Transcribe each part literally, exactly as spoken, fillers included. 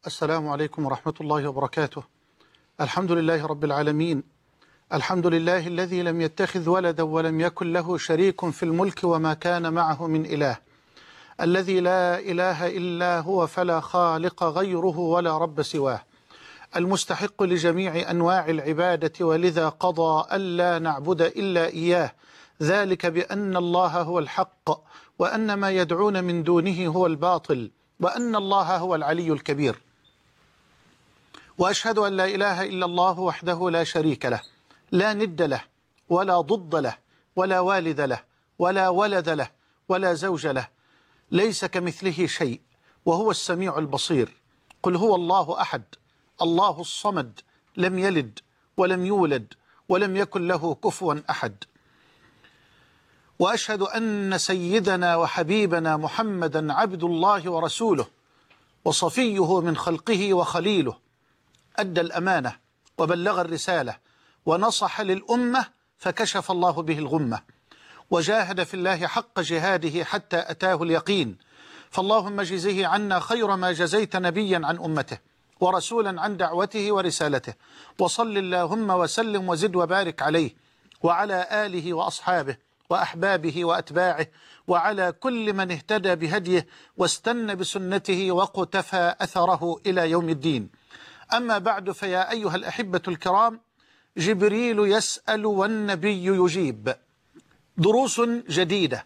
السلام عليكم ورحمة الله وبركاته. الحمد لله رب العالمين، الحمد لله الذي لم يتخذ ولدا ولم يكن له شريك في الملك وما كان معه من إله، الذي لا إله إلا هو فلا خالق غيره ولا رب سواه، المستحق لجميع أنواع العبادة، ولذا قضى ألا نعبد إلا إياه، ذلك بأن الله هو الحق وأن ما يدعون من دونه هو الباطل وأن الله هو العلي الكبير. وأشهد أن لا إله إلا الله وحده لا شريك له، لا ند له ولا ضد له ولا والد له ولا ولد له ولا زوج له، ليس كمثله شيء وهو السميع البصير. قل هو الله أحد الله الصمد، لم يلد ولم يولد ولم يكن له كفوا أحد. وأشهد أن سيدنا وحبيبنا محمدا عبد الله ورسوله وصفيه من خلقه وخليله، أدى الأمانة وبلغ الرسالة ونصح للأمة فكشف الله به الغمة، وجاهد في الله حق جهاده حتى أتاه اليقين. فاللهم اجزه عنا خير ما جزيت نبيا عن أمته ورسولا عن دعوته ورسالته، وصل اللهم وسلم وزد وبارك عليه وعلى آله وأصحابه وأحبابه وأتباعه وعلى كل من اهتدى بهديه واستنى بسنته وقتفى أثره إلى يوم الدين. أما بعد، فيا أيها الأحبة الكرام، جبريل يسأل والنبي يجيب، دروس جديدة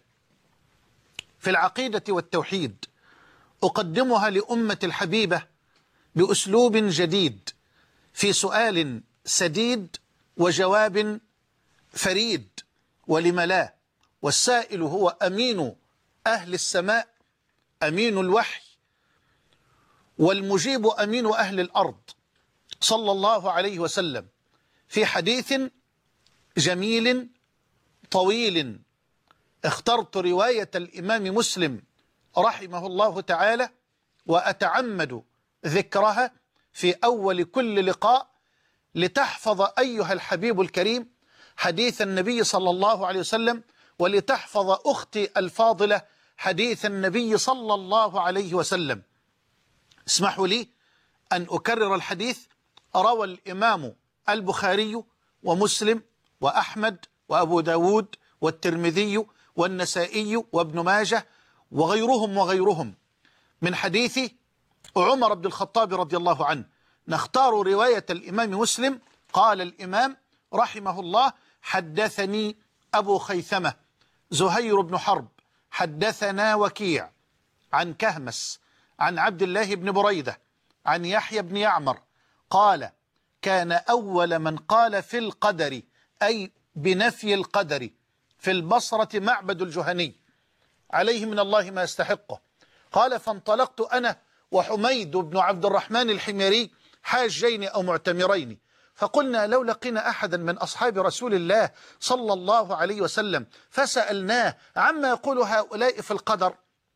في العقيدة والتوحيد أقدمها لأمة الحبيبة بأسلوب جديد، في سؤال سديد وجواب فريد، ولم لا؟ والسائل هو أمين أهل السماء، أمين الوحي، والمجيب أمين أهل الأرض، صلى الله عليه وسلم، في حديث جميل طويل اخترت رواية الإمام مسلم رحمه الله تعالى وأتعمد ذكرها في أول كل لقاء لتحفظ أيها الحبيب الكريم حديث النبي صلى الله عليه وسلم، ولتحفظ أختي الفاضلة حديث النبي صلى الله عليه وسلم. اسمحوا لي أن أكرر الحديث. روى الإمام البخاري ومسلم وأحمد وأبو داود والترمذي والنسائي وابن ماجه وغيرهم وغيرهم من حديث عمر بن الخطاب رضي الله عنه. نختار رواية الإمام مسلم. قال الإمام رحمه الله: حدثني أبو خيثمة زهير بن حرب حدثنا وكيع عن كهمس عن عبد الله بن بريدة عن يحيى بن يعمر قال: كان أول من قال في القدر، أي بنفي القدر، في البصرة معبد الجهني عليه من الله ما يستحقه. قال: فانطلقت أنا وحميد بن عبد الرحمن الحميري حاجين أو معتمرين، فقلنا لو لقينا أحدا من أصحاب رسول الله صلى الله عليه وسلم فسألناه عما يقول هؤلاء في القدر.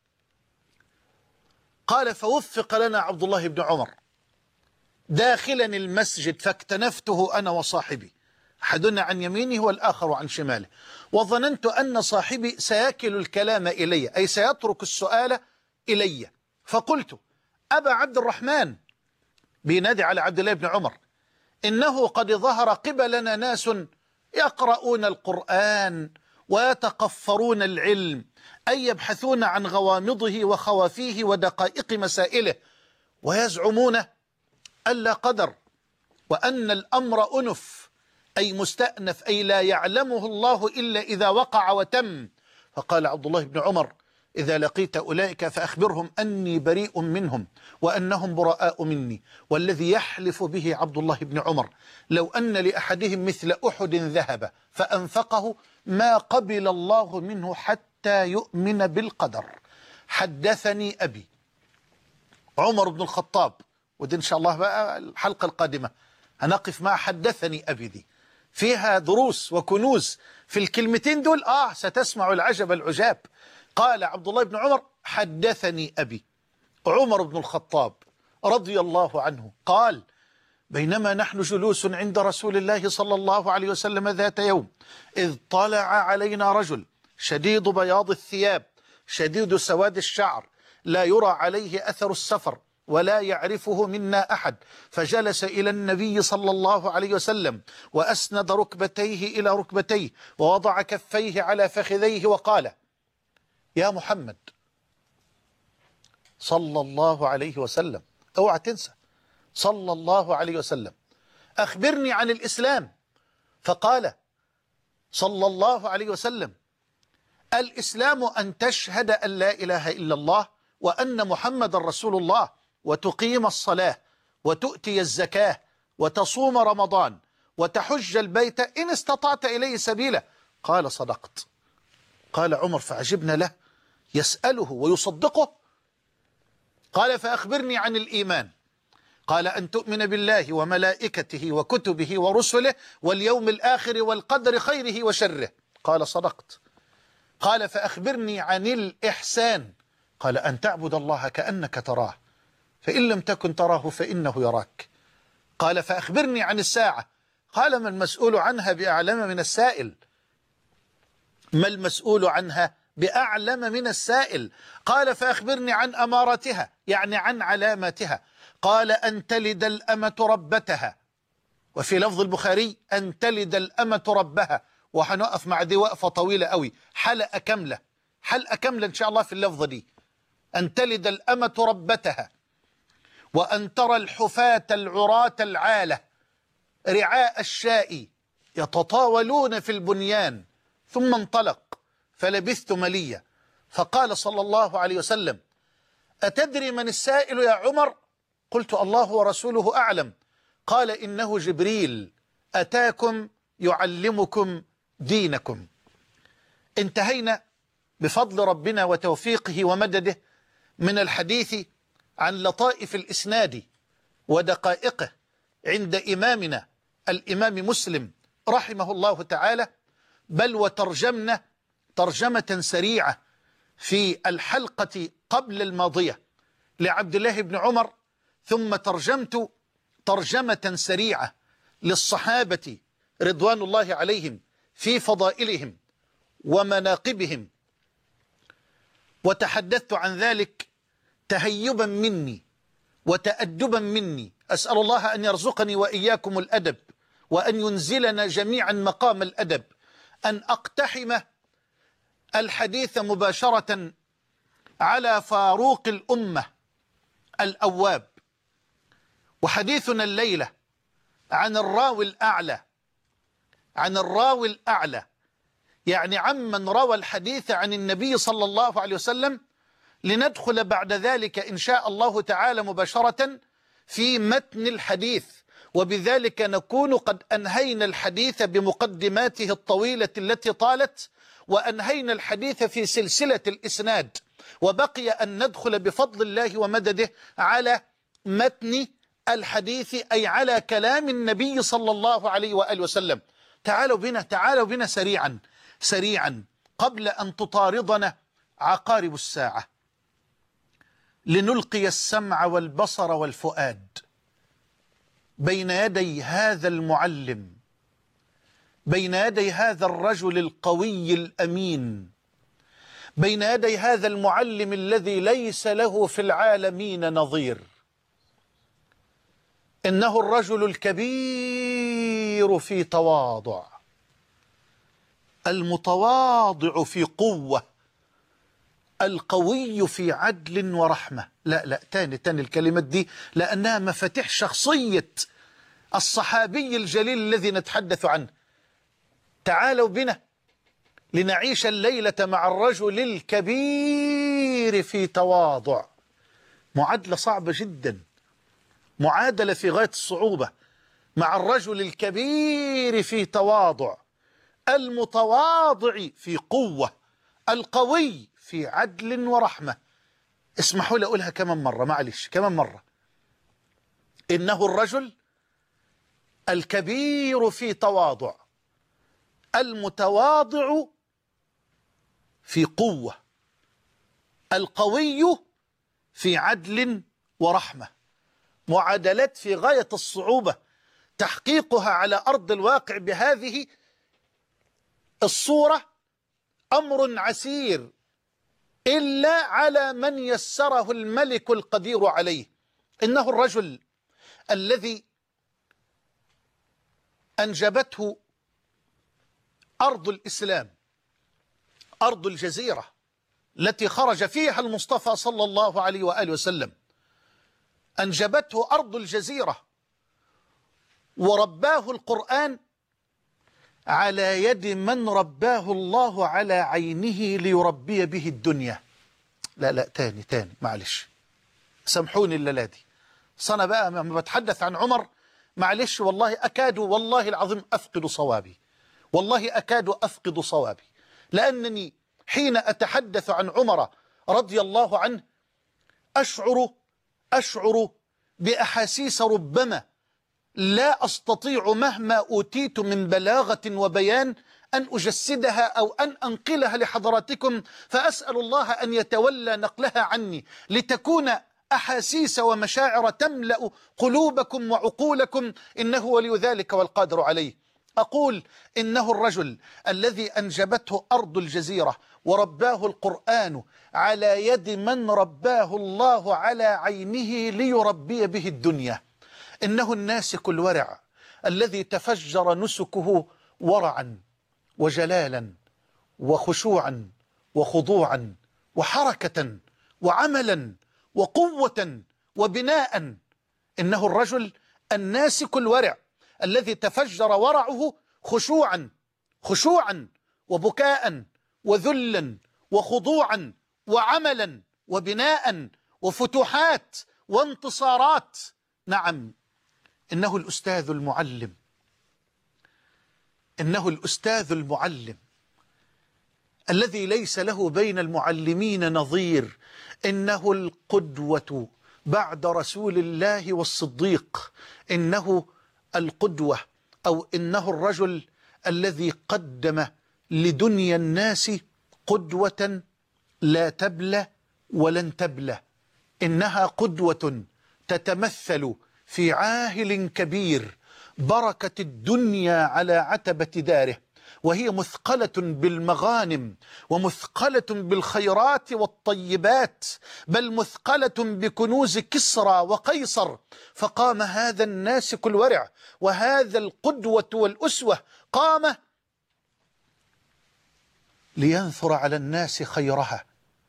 قال: فوفق لنا عبد الله بن عمر داخلا المسجد فاكتنفته أنا وصاحبي، أحدنا عن يمينه والآخر عن شماله، وظننت أن صاحبي سيكل الكلام إلي، أي سيترك السؤال إلي. فقلت: أبا عبد الرحمن، بينادي على عبد الله بن عمر، إنه قد ظهر قبلنا ناس يقرؤون القرآن ويتقفرون العلم، أي يبحثون عن غوامضه وخوافيه ودقائق مسائله، ويزعمون ألا قدر، وأن الأمر أنف، أي مستأنف، أي لا يعلمه الله إلا إذا وقع وتم. فقال عبد الله بن عمر: إذا لقيت أولئك فأخبرهم أني بريء منهم وأنهم براء مني، والذي يحلف به عبد الله بن عمر لو أن لأحدهم مثل أحد ذهب فأنفقه ما قبل الله منه حتى يؤمن بالقدر. حدثني أبي. عمر بن الخطاب، ودي إن شاء الله بقى الحلقة القادمة هنقف مع حدثني أبي، دي فيها دروس وكنوز في الكلمتين دول. آه ستسمع العجب العجاب. قال عبد الله بن عمر: حدثني أبي. عمر بن الخطاب رضي الله عنه قال: بينما نحن جلوس عند رسول الله صلى الله عليه وسلم ذات يوم، إذ طلع علينا رجل شديد بياض الثياب شديد سواد الشعر، لا يرى عليه أثر السفر، ولا يعرفه منا أحد، فجلس إلى النبي صلى الله عليه وسلم وأسند ركبتيه إلى ركبتيه ووضع كفيه على فخذيه وقال: يا محمد صلى الله عليه وسلم، اوعى تنسى صلى الله عليه وسلم، أخبرني عن الإسلام. فقال صلى الله عليه وسلم: الإسلام أن تشهد أن لا إله إلا الله وأن محمد رسول الله، وتقيم الصلاة، وتؤتي الزكاة، وتصوم رمضان، وتحج البيت إن استطعت إليه سبيلا. قال: صدقت. قال عمر فعجبنا له، يسأله ويصدقه. قال: فأخبرني عن الإيمان. قال: أن تؤمن بالله وملائكته وكتبه ورسله واليوم الآخر والقدر خيره وشره. قال: صدقت. قال: فأخبرني عن الإحسان. قال: أن تعبد الله كأنك تراه، فإن لم تكن تراه فإنه يراك. قال: فأخبرني عن الساعة. قال: ما المسؤول عنها بأعلم من السائل. ما المسؤول عنها بأعلم من السائل. قال: فأخبرني عن أمارتها، يعني عن علاماتها. قال: أن تلد الأمة ربتها، وفي لفظ البخاري أن تلد الأمة ربها. وهنقف مع دي وقفة طويلة قوي، حلقة كاملة، حلقة كاملة إن شاء الله في اللفظة دي. أن تلد الأمة ربتها، وأن ترى الحفاة العراة العالة رعاء الشاء يتطاولون في البنيان. ثم انطلق فلبثت مليا، فقال صلى الله عليه وسلم: أتدري من السائل يا عمر؟ قلت: الله ورسوله أعلم. قال: إنه جبريل أتاكم يعلمكم دينكم. انتهينا بفضل ربنا وتوفيقه ومدده من الحديث عن لطائف الإسناد ودقائقه عند إمامنا الإمام مسلم رحمه الله تعالى، بل وترجمنا ترجمة سريعة في الحلقة قبل الماضية لعبد الله بن عمر، ثم ترجمت ترجمة سريعة للصحابة رضوان الله عليهم في فضائلهم ومناقبهم، وتحدثت عن ذلك تهيبا مني وتأدبا مني. أسأل الله أن يرزقني وإياكم الأدب، وأن ينزلنا جميعا مقام الأدب، أن أقتحم الحديث مباشرة على فاروق الأمة الأواب. وحديثنا الليلة عن الراوي الأعلى، عن الراوي الأعلى يعني عمن روى الحديث عن النبي صلى الله عليه وسلم، لندخل بعد ذلك إن شاء الله تعالى مباشرة في متن الحديث، وبذلك نكون قد أنهينا الحديث بمقدماته الطويلة التي طالت، وأنهينا الحديث في سلسلة الإسناد، وبقي أن ندخل بفضل الله ومدده على متن الحديث، أي على كلام النبي صلى الله عليه وآله وسلم. تعالوا بنا تعالوا بنا سريعا سريعا قبل أن تطاردنا عقارب الساعة، لنلقي السمع والبصر والفؤاد بين يدي هذا المعلم، بين يدي هذا الرجل القوي الأمين، بين يدي هذا المعلم الذي ليس له في العالمين نظير. إنه الرجل الكبير في تواضع، المتواضع في قوة، القوي في عدل ورحمة. لا لا تاني تاني الكلمات دي، لأنها مفاتيح شخصية الصحابي الجليل الذي نتحدث عنه. تعالوا بنا لنعيش الليلة مع الرجل الكبير في تواضع. معادلة صعبة جدا، معادلة في غاية الصعوبة، مع الرجل الكبير في تواضع، المتواضع في قوة، القوي في عدل ورحمة. اسمحوا لي أقولها كمان مرة، معلش كمان مرة. إنه الرجل الكبير في تواضع، المتواضع في قوة، القوي في عدل ورحمة. معادلات في غاية الصعوبة، تحقيقها على أرض الواقع بهذه الصورة أمر عسير، إلا على من يسره الملك القدير عليه. إنه الرجل الذي أنجبته أرض الإسلام، أرض الجزيرة التي خرج فيها المصطفى صلى الله عليه وآله وسلم، أنجبته أرض الجزيرة ورباه القرآن على يد من رباه الله على عينه ليربي به الدنيا. لا لا تاني تاني معلش، سامحوني الليلة دي، صنع بقى لما بتحدث عن عمر معلش والله أكاد والله العظيم أفقد صوابي، والله أكاد أفقد صوابي، لأنني حين أتحدث عن عمر رضي الله عنه أشعر أشعر بأحاسيس ربما لا أستطيع مهما أوتيت من بلاغة وبيان أن أجسدها أو أن أنقلها لحضراتكم، فأسأل الله أن يتولى نقلها عني لتكون أحاسيس ومشاعر تملأ قلوبكم وعقولكم، إنه ولي ذلك والقادر عليه. أقول إنه الرجل الذي أنجبته أرض الجزيرة ورباه القرآن على يد من رباه الله على عينه ليربي به الدنيا. إنه الناسك الورع الذي تفجر نسكه ورعا وجلالا وخشوعا وخضوعا وحركة وعملا وقوة وبناء. إنه الرجل الناسك الورع الذي تفجر ورعه خشوعا خشوعا وبكاء وذلا وخضوعا وعملا وبناء وفتوحات وانتصارات. نعم، إنه الأستاذ المعلم، إنه الأستاذ المعلم الذي ليس له بين المعلمين نظير. إنه القدوة بعد رسول الله والصديق، إنه القدوة أو إنه الرجل الذي قدم لدنيا الناس قدوة لا تبلى ولن تبلى. إنها قدوة تتمثل في عاهل كبير بركة الدنيا على عتبة داره، وهي مثقلة بالمغانم ومثقلة بالخيرات والطيبات، بل مثقلة بكنوز كسرى وقيصر. فقام هذا الناسك الورع وهذا القدوة والأسوة، قام لينثر على الناس خيرها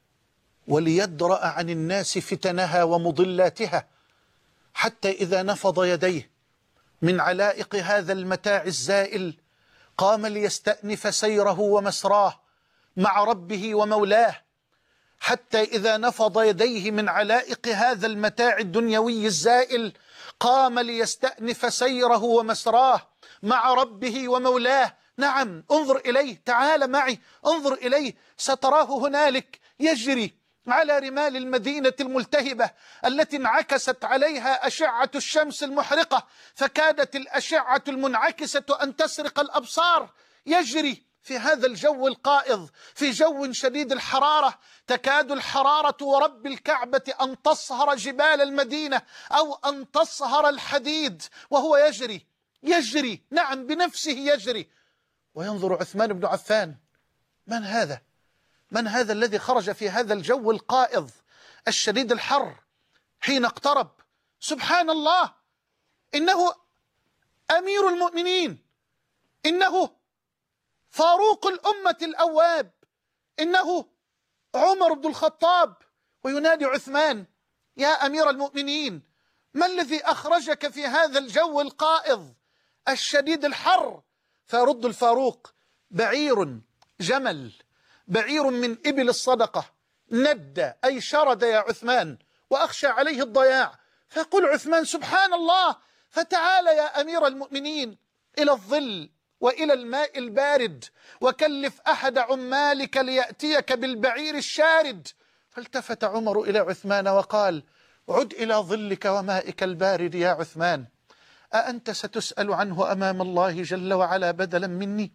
وليدرأ عن الناس فتنها ومضلاتها، حتى إذا نفض يديه من علائق هذا المتاع الزائل قام ليستأنف سيره ومسراه مع ربه ومولاه، حتى إذا نفض يديه من علائق هذا المتاع الدنيوي الزائل قام ليستأنف سيره ومسراه مع ربه ومولاه. نعم، انظر إليه، تعال معي انظر إليه، ستراه هنالك يجري على رمال المدينة الملتهبة التي انعكست عليها أشعة الشمس المحرقة، فكادت الأشعة المنعكسة أن تسرق الأبصار. يجري في هذا الجو القائض، في جو شديد الحرارة، تكاد الحرارة ورب الكعبة أن تصهر جبال المدينة أو أن تصهر الحديد، وهو يجري يجري نعم بنفسه يجري. وينظر عثمان بن عفان، من هذا؟ من هذا الذي خرج في هذا الجو القائض الشديد الحر حين اقترب؟ سبحان الله، إنه أمير المؤمنين، إنه فاروق الأمة الأواب، إنه عمر بن الخطاب. وينادي عثمان: يا أمير المؤمنين، ما الذي أخرجك في هذا الجو القائض الشديد الحر؟ فيرد الفاروق: بعير جمل، بعير من إبل الصدقة، ند أي شرد يا عثمان، وأخشى عليه الضياع. فيقول عثمان: سبحان الله، فتعال يا أمير المؤمنين إلى الظل وإلى الماء البارد، وكلف أحد عمالك ليأتيك بالبعير الشارد. فالتفت عمر إلى عثمان وقال: عد إلى ظلك ومائك البارد يا عثمان، أأنت ستسأل عنه أمام الله جل وعلا بدلا مني؟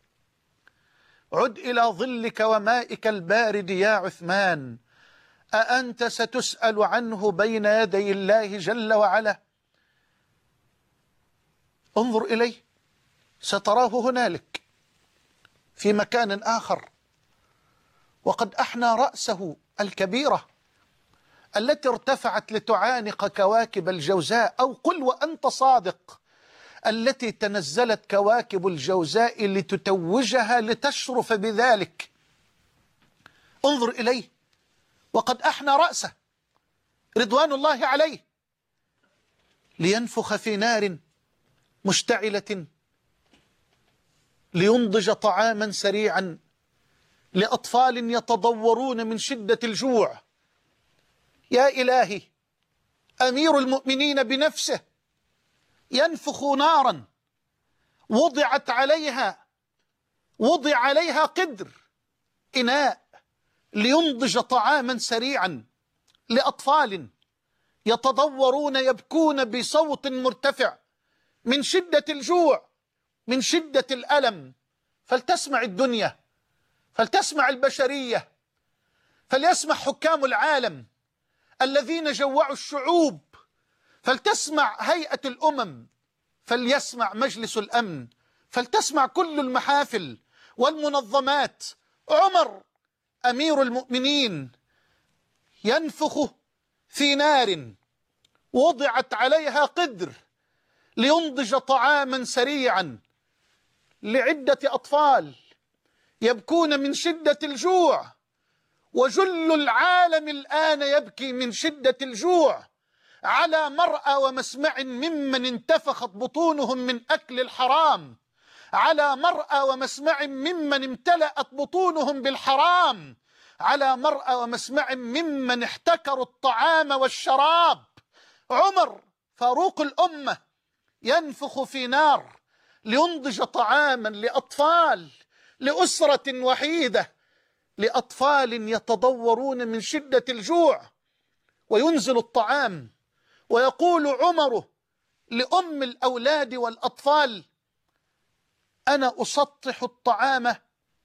عد إلى ظلك ومائك البارد يا عثمان، أأنت ستسأل عنه بين يدي الله جل وعلا؟ انظر إليه، ستراه هنالك في مكان آخر، وقد أحنى رأسه الكبيرة التي ارتفعت لتعانق كواكب الجوزاء، أو قل وأنت صادق التي تنزلت كواكب الجوزاء لتتوجها لتشرف بذلك. انظر إليه وقد أحنى رأسه رضوان الله عليه لينفخ في نار مشتعلة لينضج طعاما سريعا لأطفال يتضورون من شدة الجوع. يا إلهي، أمير المؤمنين بنفسه ينفخ نارا وضعت عليها وضع عليها قدر إناء لينضج طعاما سريعا لأطفال يتضورون يبكون بصوت مرتفع من شدة الجوع، من شدة الألم. فلتسمع الدنيا، فلتسمع البشرية، فليسمع حكام العالم الذين جوعوا الشعوب، فلتسمع هيئة الأمم، فليسمع مجلس الأمن، فلتسمع كل المحافل والمنظمات. عمر أمير المؤمنين ينفخ في نار وضعت عليها قدر لينضج طعاما سريعا لعدة أطفال يبكون من شدة الجوع، وجل العالم الآن يبكي من شدة الجوع على مرأى ومسمع ممن انتفخت بطونهم من أكل الحرام، على مرأى ومسمع ممن امتلأت بطونهم بالحرام، على مرأى ومسمع ممن احتكروا الطعام والشراب. عمر فاروق الأمة ينفخ في نار لينضج طعاما لأطفال، لأسرة وحيدة، لأطفال يتضورون من شدة الجوع، وينزل الطعام ويقول عمر لأم الأولاد والأطفال: أنا أسطح الطعام،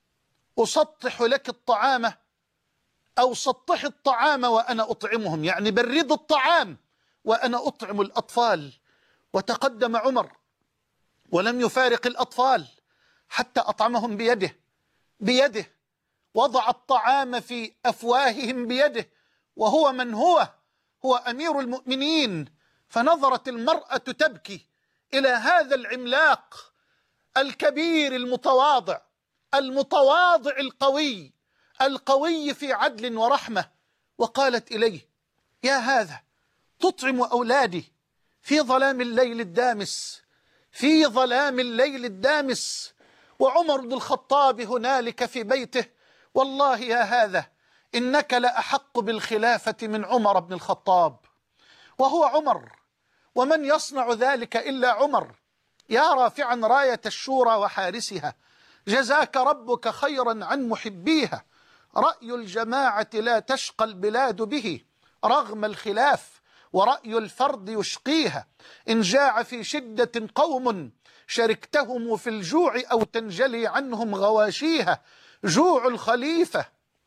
أسطح لك الطعام، أو سطح الطعام وأنا أطعمهم، يعني برد الطعام وأنا أطعم الأطفال. وتقدم عمر ولم يفارق الأطفال حتى أطعمهم بيده بيده وضع الطعام في أفواههم بيده، وهو من هو هو أمير المؤمنين. فنظرت المرأة تبكي إلى هذا العملاق الكبير المتواضع المتواضع القوي القوي في عدل ورحمة، وقالت إليه: يا هذا تطعم أولادي في ظلام الليل الدامس، في ظلام الليل الدامس. وعمر بن الخطاب هنالك في بيته: والله يا هذا إنك لأحق بالخلافة من عمر بن الخطاب. وهو عمر، ومن يصنع ذلك إلا عمر، يا رافعا راية الشورى وحارسها، جزاك ربك خيرا عن محبيها. رأي الجماعة لا تشقى البلاد به رغم الخلاف، ورأي الفرد يشقيها. إن جاع في شدة قوم شركتهم في الجوع أو تنجلي عنهم غواشيها. جوع الخليفة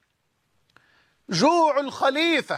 جوع الخليفة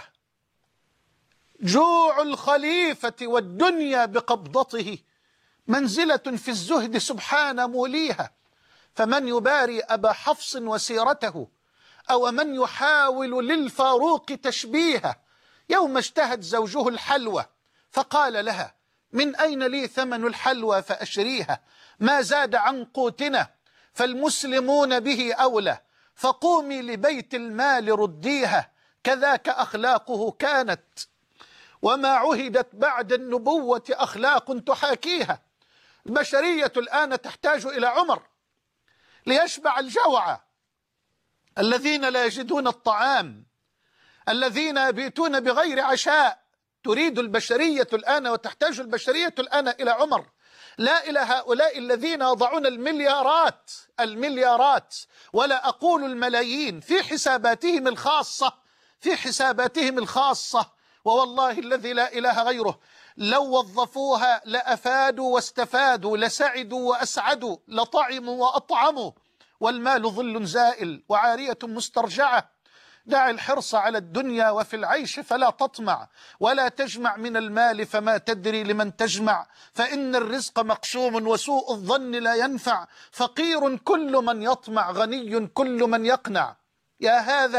جوع الخليفة والدنيا بقبضته منزلة في الزهد سبحان موليها. فمن يباري أبا حفص وسيرته، أو من يحاول للفاروق تشبيها. يوم اشتهت زوجه الحلوى فقال لها: من أين لي ثمن الحلوى فأشريها؟ ما زاد عن قوتنا فالمسلمون به أولى، فقومي لبيت المال رديها. كذاك أخلاقه كانت، وما عهدت بعد النبوة أخلاق تحاكيها. البشرية الآن تحتاج إلى عمر ليشبع الجوع الذين لا يجدون الطعام، الذين يبيتون بغير عشاء. تريد البشرية الآن وتحتاج البشرية الآن إلى عمر، لا إلى هؤلاء الذين يضعون المليارات المليارات ولا أقول الملايين في حساباتهم الخاصة في حساباتهم الخاصة. ووالله الذي لا إله غيره لو وظفوها لأفادوا واستفادوا، لسعدوا وأسعدوا، لطعموا وأطعموا. والمال ظل زائل وعارية مسترجعة. دع الحرص على الدنيا وفي العيش فلا تطمع، ولا تجمع من المال فما تدري لمن تجمع. فإن الرزق مقسوم وسوء الظن لا ينفع. فقير كل من يطمع، غني كل من يقنع. يا هذا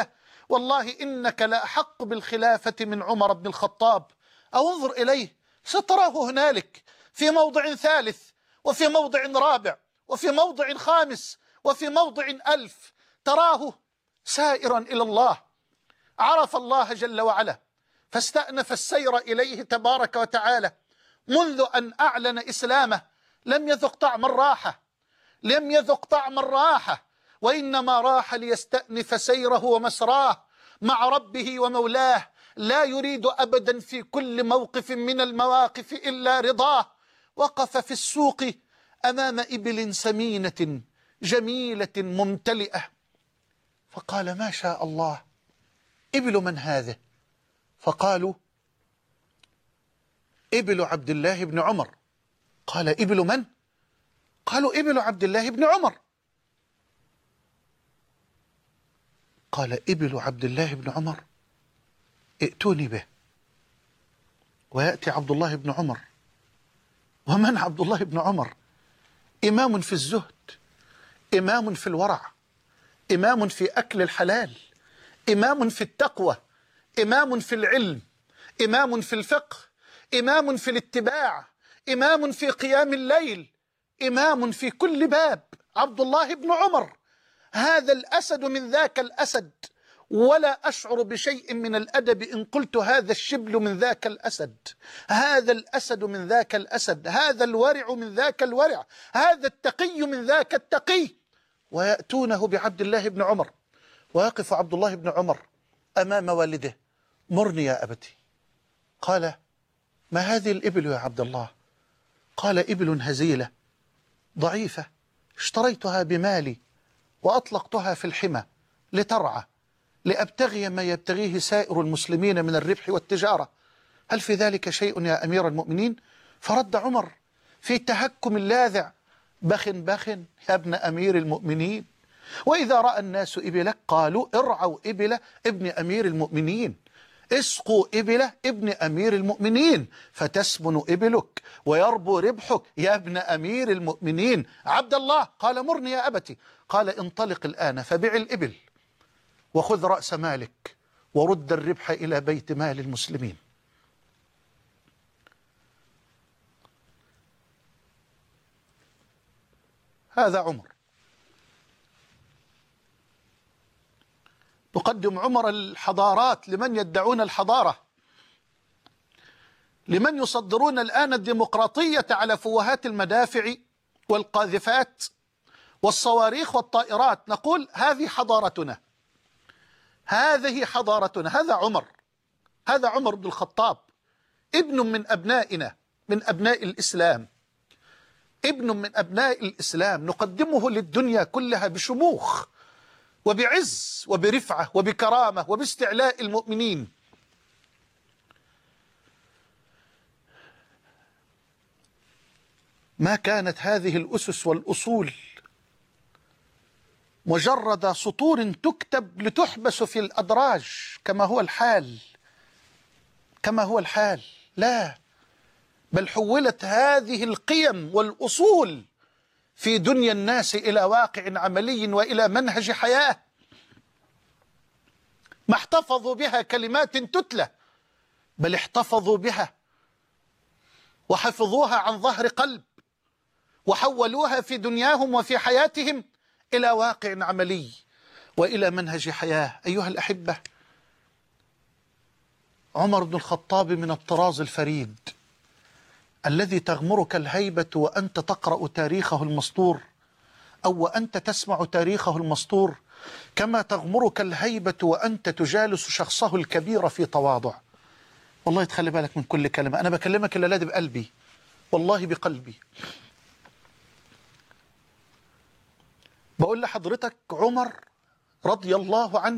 والله إنك لأحق بالخلافة من عمر بن الخطاب. أو انظر إليه، ستراه هنالك في موضع ثالث، وفي موضع رابع، وفي موضع خامس، وفي موضع ألف. تراه سائرا إلى الله، عرف الله جل وعلا فاستأنف السير إليه تبارك وتعالى. منذ أن أعلن إسلامه لم يذق طعم الراحة، لم يذق طعم الراحة، وإنما راح ليستأنف سيره ومسراه مع ربه ومولاه، لا يريد أبدا في كل موقف من المواقف إلا رضاه. وقف في السوق أمام إبل سمينة جميلة ممتلئة، فقال: ما شاء الله، إبل من هذه؟ فقالوا: إبل عبد الله بن عمر. قال: إبل من؟ قالوا: إبل عبد الله بن عمر. قال: إبل عبد الله بن عمر، ائتوني به. ويأتي عبد الله بن عمر. ومن عبد الله بن عمر؟ إمام في الزهد، إمام في الورع، إمام في أكل الحلال، إمام في التقوى، إمام في العلم، إمام في الفقه، إمام في الاتباع، إمام في قيام الليل، إمام في كل باب. عبد الله بن عمر، هذا الأسد من ذاك الأسد، ولا أشعر بشيء من الأدب إن قلت هذا الشبل من ذاك الأسد، هذا الأسد من ذاك الأسد، هذا الورع من ذاك الورع، هذا التقي من ذاك التقي. ويأتونه بعبد الله بن عمر، ويقف عبد الله بن عمر أمام والده: مرني يا أبتي. قال: ما هذه الإبل يا عبد الله؟ قال: إبل هزيلة ضعيفة، اشتريتها بمالي وأطلقتها في الحمى لترعى، لأبتغي ما يبتغيه سائر المسلمين من الربح والتجارة، هل في ذلك شيء يا أمير المؤمنين؟ فرد عمر في تهكم لاذع: بخ بخ يا ابن أمير المؤمنين، وإذا رأى الناس إبلك قالوا: ارعوا إبل ابن أمير المؤمنين، اسقوا إبل ابن أمير المؤمنين، فتسمن إبلك ويربو ربحك يا ابن أمير المؤمنين. عبد الله قال: مرني يا أبتي. قال: انطلق الآن فبع الإبل وخذ رأس مالك ورد الربح إلى بيت مال المسلمين. هذا عمر. نقدم عمر الحضارات لمن يدعون الحضارة، لمن يصدرون الآن الديمقراطية على فوهات المدافع والقاذفات والصواريخ والطائرات. نقول: هذه حضارتنا، هذه حضارتنا. هذا عمر، هذا عمر بن الخطاب، ابن من أبنائنا، من أبناء الإسلام، ابن من أبناء الإسلام، نقدمه للدنيا كلها بشموخ وبعز وبرفعة وبكرامة وباستعلاء المؤمنين. ما كانت هذه الأسس والأصول مجرد سطور تكتب لتحبس في الأدراج كما هو الحال، كما هو الحال، لا، بل حولت هذه القيم والأصول في دنيا الناس إلى واقع عملي وإلى منهج حياة. ما احتفظوا بها كلمات تتلى، بل احتفظوا بها وحفظوها عن ظهر قلب، وحولوها في دنياهم وفي حياتهم إلى واقع عملي وإلى منهج حياة. أيها الأحبة، عمر بن الخطاب من الطراز الفريد الذي تغمرك الهيبة وأنت تقرأ تاريخه المسطور، أو وأنت تسمع تاريخه المسطور، كما تغمرك الهيبة وأنت تجالس شخصه الكبير في تواضع. والله تخلي بالك من كل كلمة، أنا بكلمك الليلة دي بقلبي، والله بقلبي. بقول لحضرتك عمر رضي الله عنه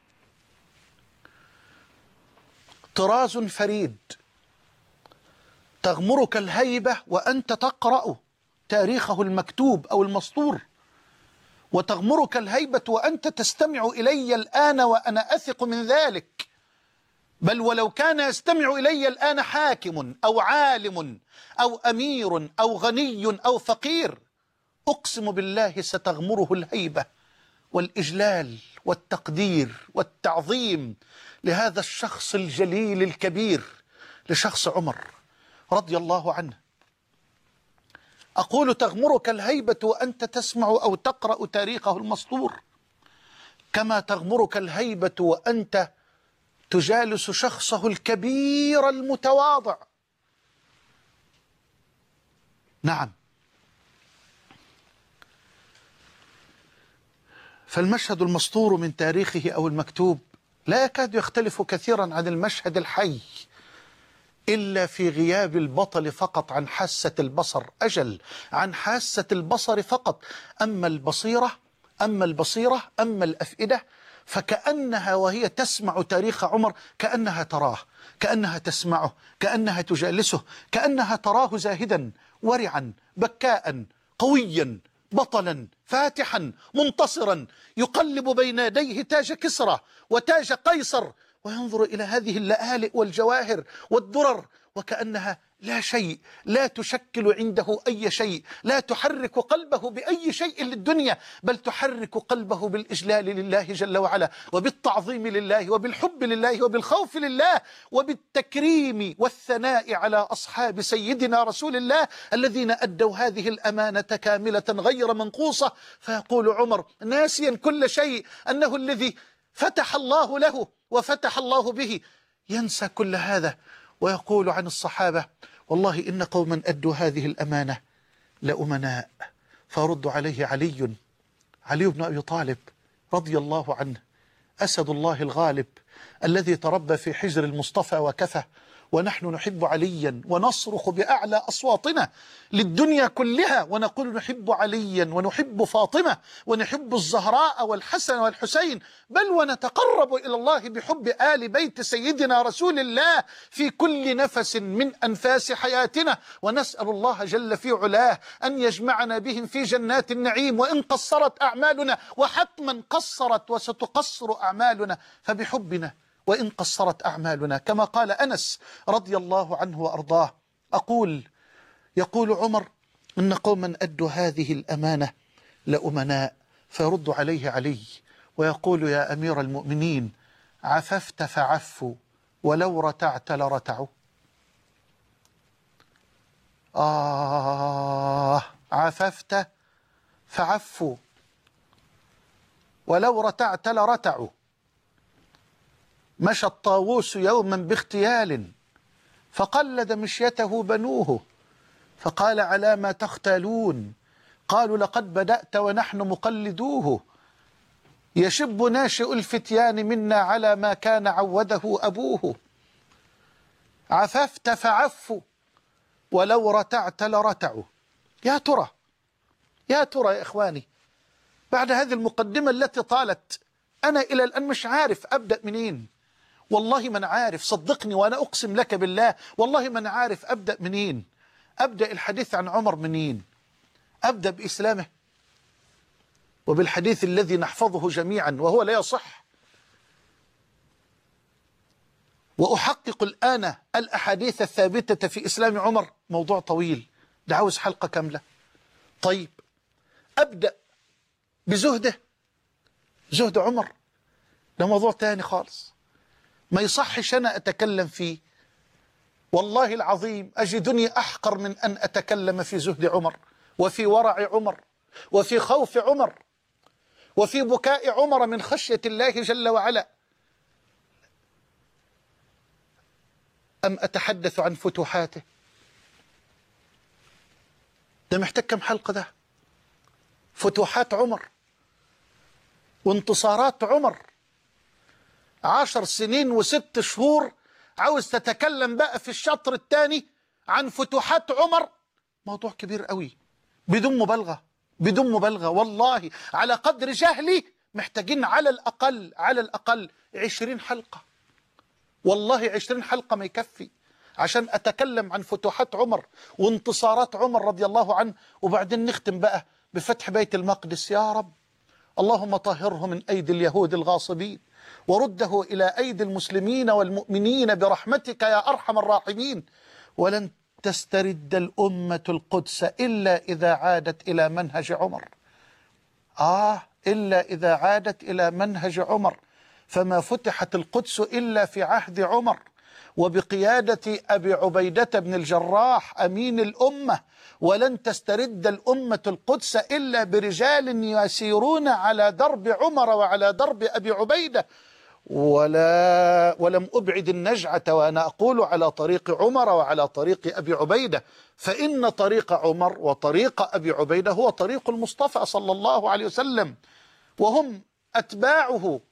طراز فريد، تغمرك الهيبة وأنت تقرأ تاريخه المكتوب أو المسطور، وتغمرك الهيبة وأنت تستمع إلي الآن وأنا أثق من ذلك، بل ولو كان يستمع إلي الآن حاكم أو عالم أو أمير أو غني أو فقير، أقسم بالله ستغمره الهيبة والإجلال والتقدير والتعظيم لهذا الشخص الجليل الكبير، لشخص عمر رضي الله عنه. أقول تغمرك الهيبة وأنت تسمع أو تقرأ تاريخه المسطور، كما تغمرك الهيبة وأنت تجالس شخصه الكبير المتواضع. نعم، فالمشهد المسطور من تاريخه أو المكتوب لا يكاد يختلف كثيرا عن المشهد الحي، إلا في غياب البطل فقط عن حاسة البصر، أجل عن حاسة البصر فقط. أما البصيرة أما البصيرة أما الأفئدة فكأنها وهي تسمع تاريخ عمر كأنها تراه، كأنها تسمعه، كأنها تجالسه، كأنها تراه زاهدا ورعا بكاء قويا بطلا فاتحا منتصرا يقلب بين يديه تاج كسرى وتاج قيصر، وينظر إلى هذه اللآلئ والجواهر والدرر وكأنها لا شيء، لا تشكل عنده أي شيء، لا تحرك قلبه بأي شيء للدنيا، بل تحرك قلبه بالإجلال لله جل وعلا، وبالتعظيم لله، وبالحب لله، وبالخوف لله، وبالتكريم والثناء على أصحاب سيدنا رسول الله الذين أدوا هذه الأمانة كاملة غير منقوصة. فيقول عمر ناسيا كل شيء أنه الذي فتح الله له وفتح الله به، ينسى كل هذا ويقول عن الصحابة والله إن قوما أدوا هذه الأمانة لأمناء. فرد عليه علي علي بن أبي طالب رضي الله عنه، أسد الله الغالب الذي تربى في حجر المصطفى وكفى، ونحن نحب عليا ونصرخ بأعلى أصواتنا للدنيا كلها ونقول نحب عليا ونحب فاطمة ونحب الزهراء والحسن والحسين، بل ونتقرب إلى الله بحب آل بيت سيدنا رسول الله في كل نفس من أنفاس حياتنا، ونسأل الله جل في علاه أن يجمعنا بهم في جنات النعيم وإن قصرت أعمالنا، وحتما قصرت وستقصر أعمالنا، فبحبنا وإن قصرت أعمالنا، كما قال أنس رضي الله عنه وأرضاه. أقول يقول عمر إن قوما أدوا هذه الأمانة لأمناء، فيرد عليه علي ويقول يا أمير المؤمنين عففت فعفوا ولو رتعت لرتعوا. آه عففت فعفوا ولو رتعت لرتعوا. مشى الطاووس يوما باغتيال فقلد مشيته بنوه، فقال على ما تختالون؟ قالوا لقد بدأت ونحن مقلدوه، يشب ناشئ الفتيان منا على ما كان عوده أبوه. عففت فعفوا ولو رتعت لرتعوا. يا ترى يا ترى يا إخواني، بعد هذه المقدمة التي طالت أنا إلى الآن مش عارف أبدأ منين، والله من عارف، صدقني وأنا أقسم لك بالله والله من عارف أبدأ منين. أبدأ الحديث عن عمر منين؟ أبدأ بإسلامه وبالحديث الذي نحفظه جميعا وهو لا يصح، وأحقق الآن الأحاديث الثابتة في إسلام عمر. موضوع طويل ده عاوز حلقة كاملة. طيب أبدأ بزهده. زهد عمر ده موضوع تاني خالص، ما يصحش أنا أتكلم فيه، والله العظيم أجدني أحقر من أن أتكلم في زهد عمر وفي ورع عمر وفي خوف عمر وفي بكاء عمر من خشية الله جل وعلا. أم أتحدث عن فتوحاته؟ ده محتاج كم حلقة ده؟ فتوحات عمر وانتصارات عمر، عشر سنين وست شهور عاوز تتكلم بقى في الشطر الثاني عن فتوحات عمر. موضوع كبير قوي بدون مبالغة بدون مبالغة، والله على قدر جهلي محتاجين على الأقل على الأقل عشرين حلقة، والله عشرين حلقة ما يكفي عشان أتكلم عن فتوحات عمر وانتصارات عمر رضي الله عنه. وبعدين نختم بقى بفتح بيت المقدس. يا رب اللهم طهره من أيدي اليهود الغاصبين ورده إلى أيدي المسلمين والمؤمنين برحمتك يا أرحم الراحمين. ولن تسترد الأمة القدس إلا إذا عادت إلى منهج عمر. آه إلا إذا عادت إلى منهج عمر، فما فتحت القدس إلا في عهد عمر وبقيادة أبي عبيدة بن الجراح أمين الأمة، ولن تسترد الأمة القدس إلا برجال يسيرون على درب عمر وعلى درب أبي عبيدة. ولا ولم أبعد النجعة وأنا أقول على طريق عمر وعلى طريق أبي عبيدة، فإن طريق عمر وطريق أبي عبيدة هو طريق المصطفى صلى الله عليه وسلم، وهم أتباعه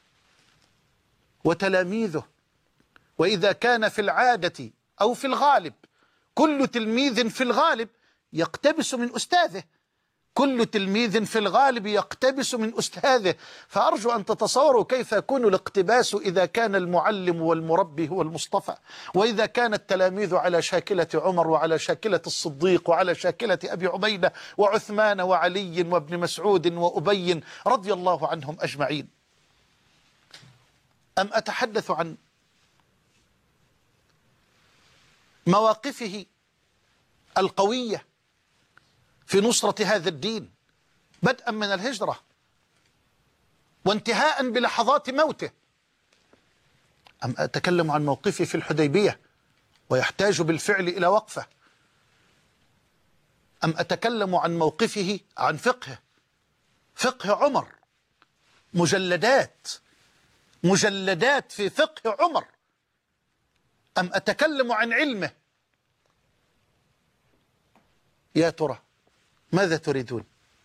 وتلاميذه. وإذا كان في العادة أو في الغالب، كل تلميذ في الغالب يقتبس من أستاذه، كل تلميذ في الغالب يقتبس من أستاذه، فأرجو أن تتصوروا كيف يكون الاقتباس إذا كان المعلم والمربي هو المصطفى، وإذا كان التلاميذ على شاكلة عمر وعلى شاكلة الصديق وعلى شاكلة أبي عبيدة وعثمان وعلي وابن مسعود وأبي رضي الله عنهم أجمعين. أم أتحدث عن مواقفه القوية في نصرة هذا الدين بدءا من الهجرة وانتهاء بلحظات موته؟ أم أتكلم عن موقفه في الحديبية ويحتاج بالفعل إلى وقفة؟ أم أتكلم عن موقفه عن فقهه، فقه عمر، مجلدات مجلدات في فقه عمر؟ أم أتكلم عن علمه؟ يا ترى ماذا تريدون؟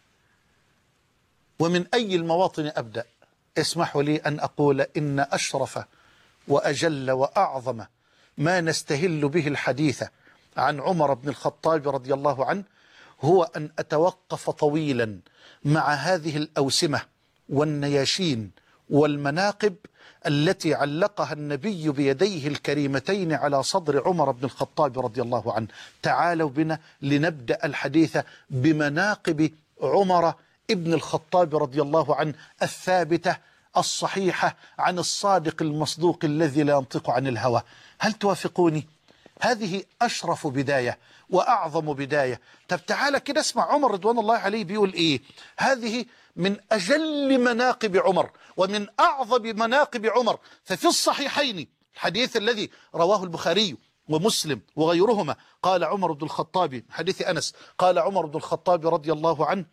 ومن أي المواطن أبدأ؟ اسمحوا لي أن أقول إن أشرف وأجل وأعظم ما نستهل به الحديث عن عمر بن الخطاب رضي الله عنه هو أن أتوقف طويلا مع هذه الأوسمة والنياشين والمناقب التي علقها النبي بيديه الكريمتين على صدر عمر بن الخطاب رضي الله عنه. تعالوا بنا لنبدأ الحديث بمناقب عمر ابن الخطاب رضي الله عنه الثابتة الصحيحة عن الصادق المصدوق الذي لا ينطق عن الهوى. هل توافقوني؟ هذه أشرف بداية وأعظم بداية. طب تعالى كده اسمع عمر رضوان الله عليه بيقول إيه. هذه من أجل مناقب عمر ومن أعظم مناقب عمر. ففي الصحيحين الحديث الذي رواه البخاري ومسلم وغيرهما قال عمر بن الخطاب، حديث أنس، قال عمر بن الخطاب رضي الله عنه: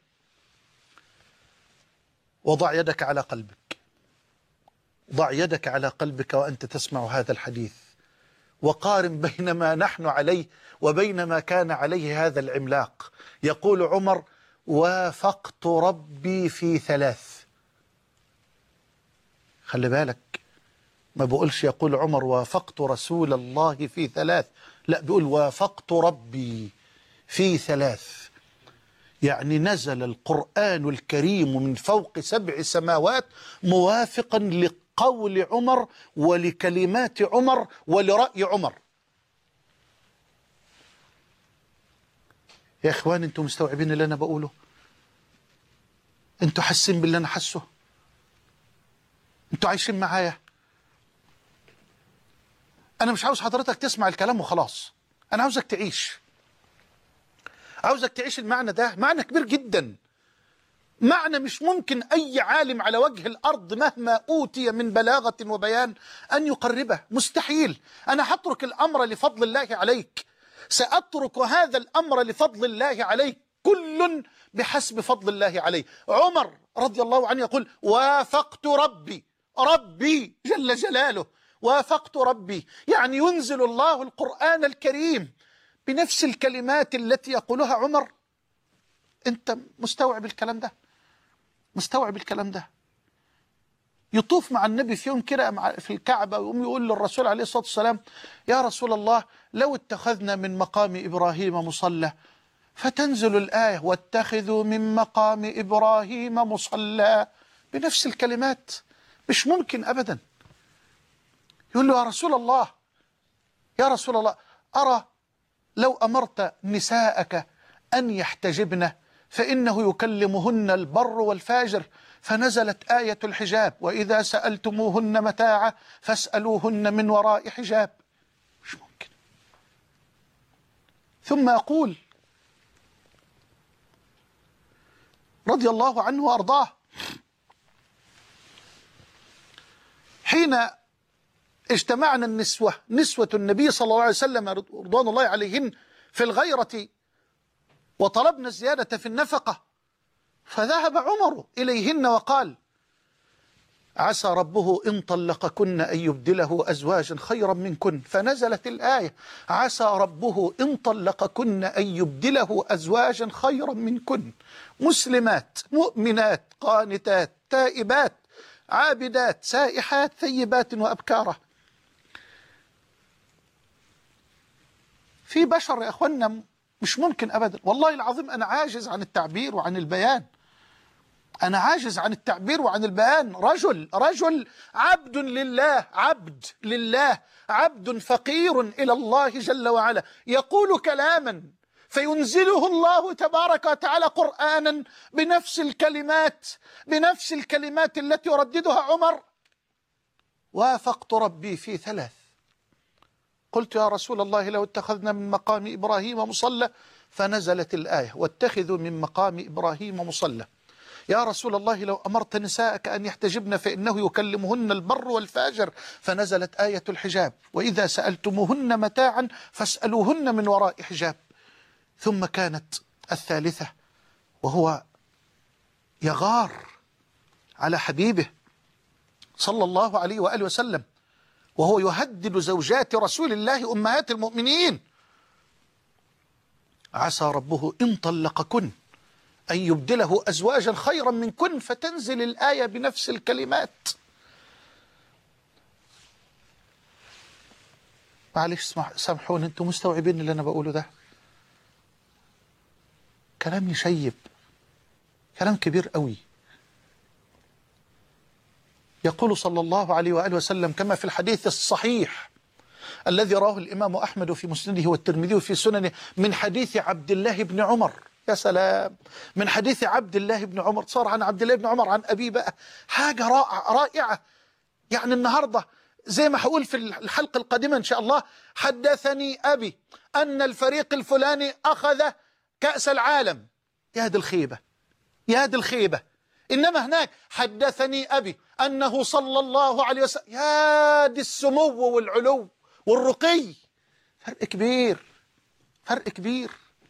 وضع يدك على قلبك، ضع يدك على قلبك وأنت تسمع هذا الحديث، وقارن بين ما نحن عليه وبين ما كان عليه هذا العملاق. يقول عمر: وافقت ربي في ثلاث. خلي بالك، ما بقولش يقول عمر وافقت رسول الله في ثلاث، لا، بيقول وافقت ربي في ثلاث. يعني نزل القرآن الكريم من فوق سبع سماوات موافقا لقول عمر ولكلمات عمر ولرأي عمر. يا إخوان، أنتم مستوعبين اللي أنا بقوله؟ أنتم حاسين باللي أنا حاسه؟ أنتم عايشين معايا؟ أنا مش عاوز حضرتك تسمع الكلام وخلاص، أنا عاوزك تعيش، عاوزك تعيش المعنى ده. معنى كبير جدا، معنى مش ممكن أي عالم على وجه الأرض مهما أوتي من بلاغة وبيان أن يقربه، مستحيل. أنا هترك الأمر لفضل الله عليك، سأترك هذا الأمر لفضل الله عليك، كل بحسب فضل الله عليه. عمر رضي الله عنه يقول: وافقت ربي، ربي جل جلاله، وافقت ربي، يعني ينزل الله القرآن الكريم بنفس الكلمات التي يقولها عمر. أنت مستوعب الكلام ده؟ مستوعب الكلام ده؟ يطوف مع النبي في يوم كده في الكعبة ويقوم يقول للرسول عليه الصلاة والسلام: يا رسول الله، لو اتخذنا من مقام إبراهيم مصلى، فتنزل الآية: واتخذوا من مقام إبراهيم مصلى، بنفس الكلمات. مش ممكن أبدا. يقول له: يا رسول الله، يا رسول الله، أرى لو أمرت نساءك أن يحتجبن فإنه يكلمهن البر والفاجر، فنزلت آية الحجاب: وإذا سألتموهن متاعا فاسألوهن من وراء حجاب. مش ممكن. ثم يقول رضي الله عنه وأرضاه: حين اجتمعنا النسوة نسوة النبي صلى الله عليه وسلم رضوان الله عليهن في الغيرة وطلبنا الزيادة في النفقة، فذهب عمر إليهن وقال: عسى ربه إن طلقكن أن يبدله أزواجا خيرا منكن، فنزلت الآية: عسى ربه إن طلقكن أن يبدله أزواجا خيرا منكن، مسلمات مؤمنات قانتات تائبات عابدات سائحات ثيبات وأبكارا. في بشر يا أخوانا مش ممكن أبدا، والله العظيم أنا عاجز عن التعبير وعن البيان، أنا عاجز عن التعبير وعن البيان. رجل رجل عبد لله، عبد لله، عبد فقير إلى الله جل وعلا، يقول كلاما فينزله الله تبارك وتعالى قرآنا بنفس الكلمات بنفس الكلمات التي يرددها عمر. وافقت ربي في ثلاث، قلت: يا رسول الله لو اتخذنا من مقام إبراهيم مصلى، فنزلت الآية: واتخذوا من مقام إبراهيم مصلى. يا رسول الله لو أمرت نساءك أن يحتجبن فإنه يكلمهن البر والفاجر، فنزلت آية الحجاب: وإذا سألتموهن متاعا فاسألوهن من وراء حجاب. ثم كانت الثالثة، وهو يغار على حبيبه صلى الله عليه وآله وسلم، وهو يهدد زوجات رسول الله أمهات المؤمنين: عسى ربه إن طلقكن أن يبدله أزواجا خيرا منكن، فتنزل الآية بنفس الكلمات. معلش سامحوني، أنتم مستوعبين اللي أنا بقوله ده؟ كلام يشيب، كلام كبير قوي. يقول صلى الله عليه وآله وسلم كما في الحديث الصحيح الذي رواه الإمام أحمد في مسنده والترمذي في سننه من حديث عبد الله بن عمر. يا سلام، من حديث عبد الله بن عمر، صار عن عبد الله بن عمر عن أبي بقى، حاجة رائعة رائعة. يعني النهاردة زي ما هقول في الحلقة القادمة إن شاء الله: حدثني أبي أن الفريق الفلاني أخذ كأس العالم. يا دي الخيبة، يا دي الخيبة. إنما هناك: حدثني أبي أنه صلى الله عليه وسلم. يا دي السمو والعلو والرقي. فرق كبير، فرق كبير.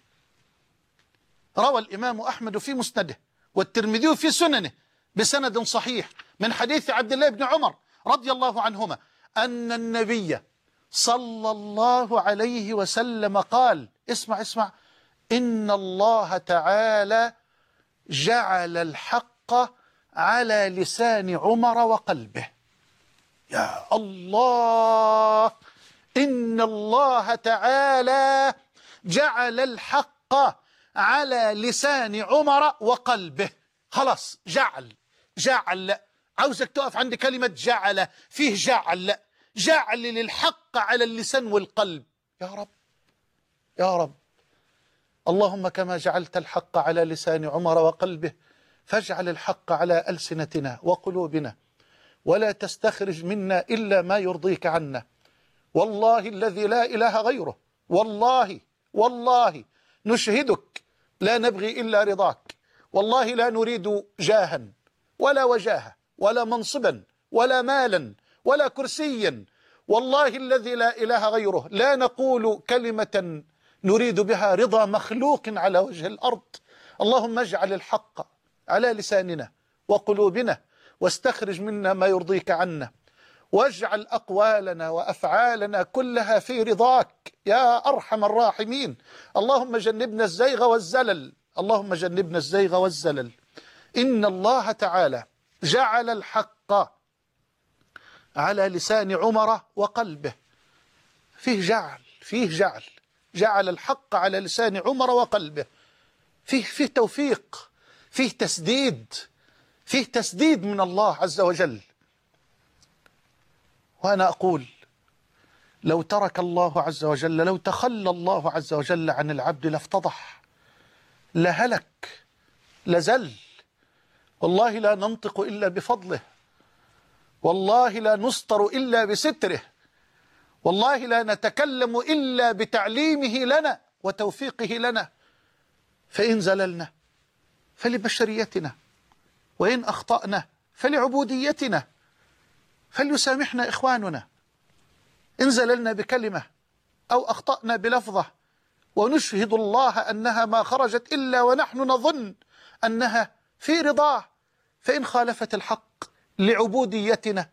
روى الإمام أحمد في مسنده والترمذي في سننه بسند صحيح من حديث عبد الله بن عمر رضي الله عنهما أن النبي صلى الله عليه وسلم قال: اسمع اسمع: إن الله تعالى جعل الحق على لسان عمر وقلبه. يا الله، إن الله تعالى جعل الحق على لسان عمر وقلبه. خلاص، جعل جعل، عاوزك تقف عند كلمة جعل. فيه جعل، جعل للحق على اللسان والقلب. يا رب يا رب، اللهم كما جعلت الحق على لسان عمر وقلبه، فاجعل الحق على ألسنتنا وقلوبنا، ولا تستخرج منا إلا ما يرضيك عنا. والله الذي لا إله غيره، والله والله نشهدك لا نبغي إلا رضاك، والله لا نريد جاها ولا وجاهة ولا منصبا ولا مالا ولا كرسيا، والله الذي لا إله غيره لا نقول كلمة نريد بها رضا مخلوق على وجه الأرض. اللهم اجعل الحق على لساننا وقلوبنا، واستخرج منا ما يرضيك عنا، واجعل أقوالنا وأفعالنا كلها في رضاك يا أرحم الراحمين. اللهم جنبنا الزيغ والزلل، اللهم جنبنا الزيغ والزلل. إن الله تعالى جعل الحق على لسان عمر وقلبه. فيه جعل، فيه جعل، جعل الحق على لسان عمر وقلبه. فيه فيه توفيق، فيه تسديد، فيه تسديد من الله عز وجل. وأنا أقول: لو ترك الله عز وجل، لو تخلى الله عز وجل عن العبد لافتضح، لهلك، لزل. والله لا ننطق إلا بفضله، والله لا نستر إلا بستره، والله لا نتكلم إلا بتعليمه لنا وتوفيقه لنا. فإن زللنا فلبشريتنا، وإن أخطأنا فلعبوديتنا، فليسامحنا إخواننا إن زللنا بكلمة أو أخطأنا بلفظة، ونشهد الله أنها ما خرجت إلا ونحن نظن أنها في رضاه، فإن خالفت الحق لعبوديتنا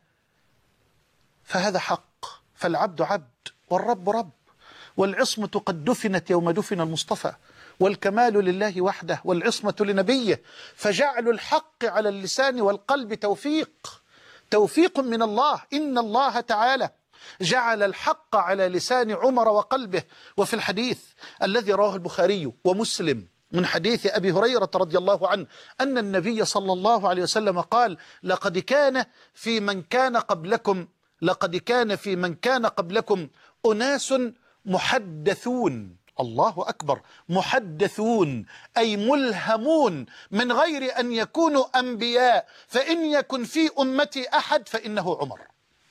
فهذا حق، فالعبد عبد والرب رب، والعصمة قد دفنت يوم دفن المصطفى، والكمال لله وحده والعصمة لنبيه، فجعل الحق على اللسان والقلب توفيق، توفيق من الله. إن الله تعالى جعل الحق على لسان عمر وقلبه. وفي الحديث الذي رواه البخاري ومسلم من حديث أبي هريرة رضي الله عنه أن النبي صلى الله عليه وسلم قال: لقد كان في من كان قبلكم لقد كان في من كان قبلكم أناس محدثون، الله أكبر، محدثون أي ملهمون من غير أن يكونوا أنبياء، فإن يكن في أمتي أحد فإنه عمر.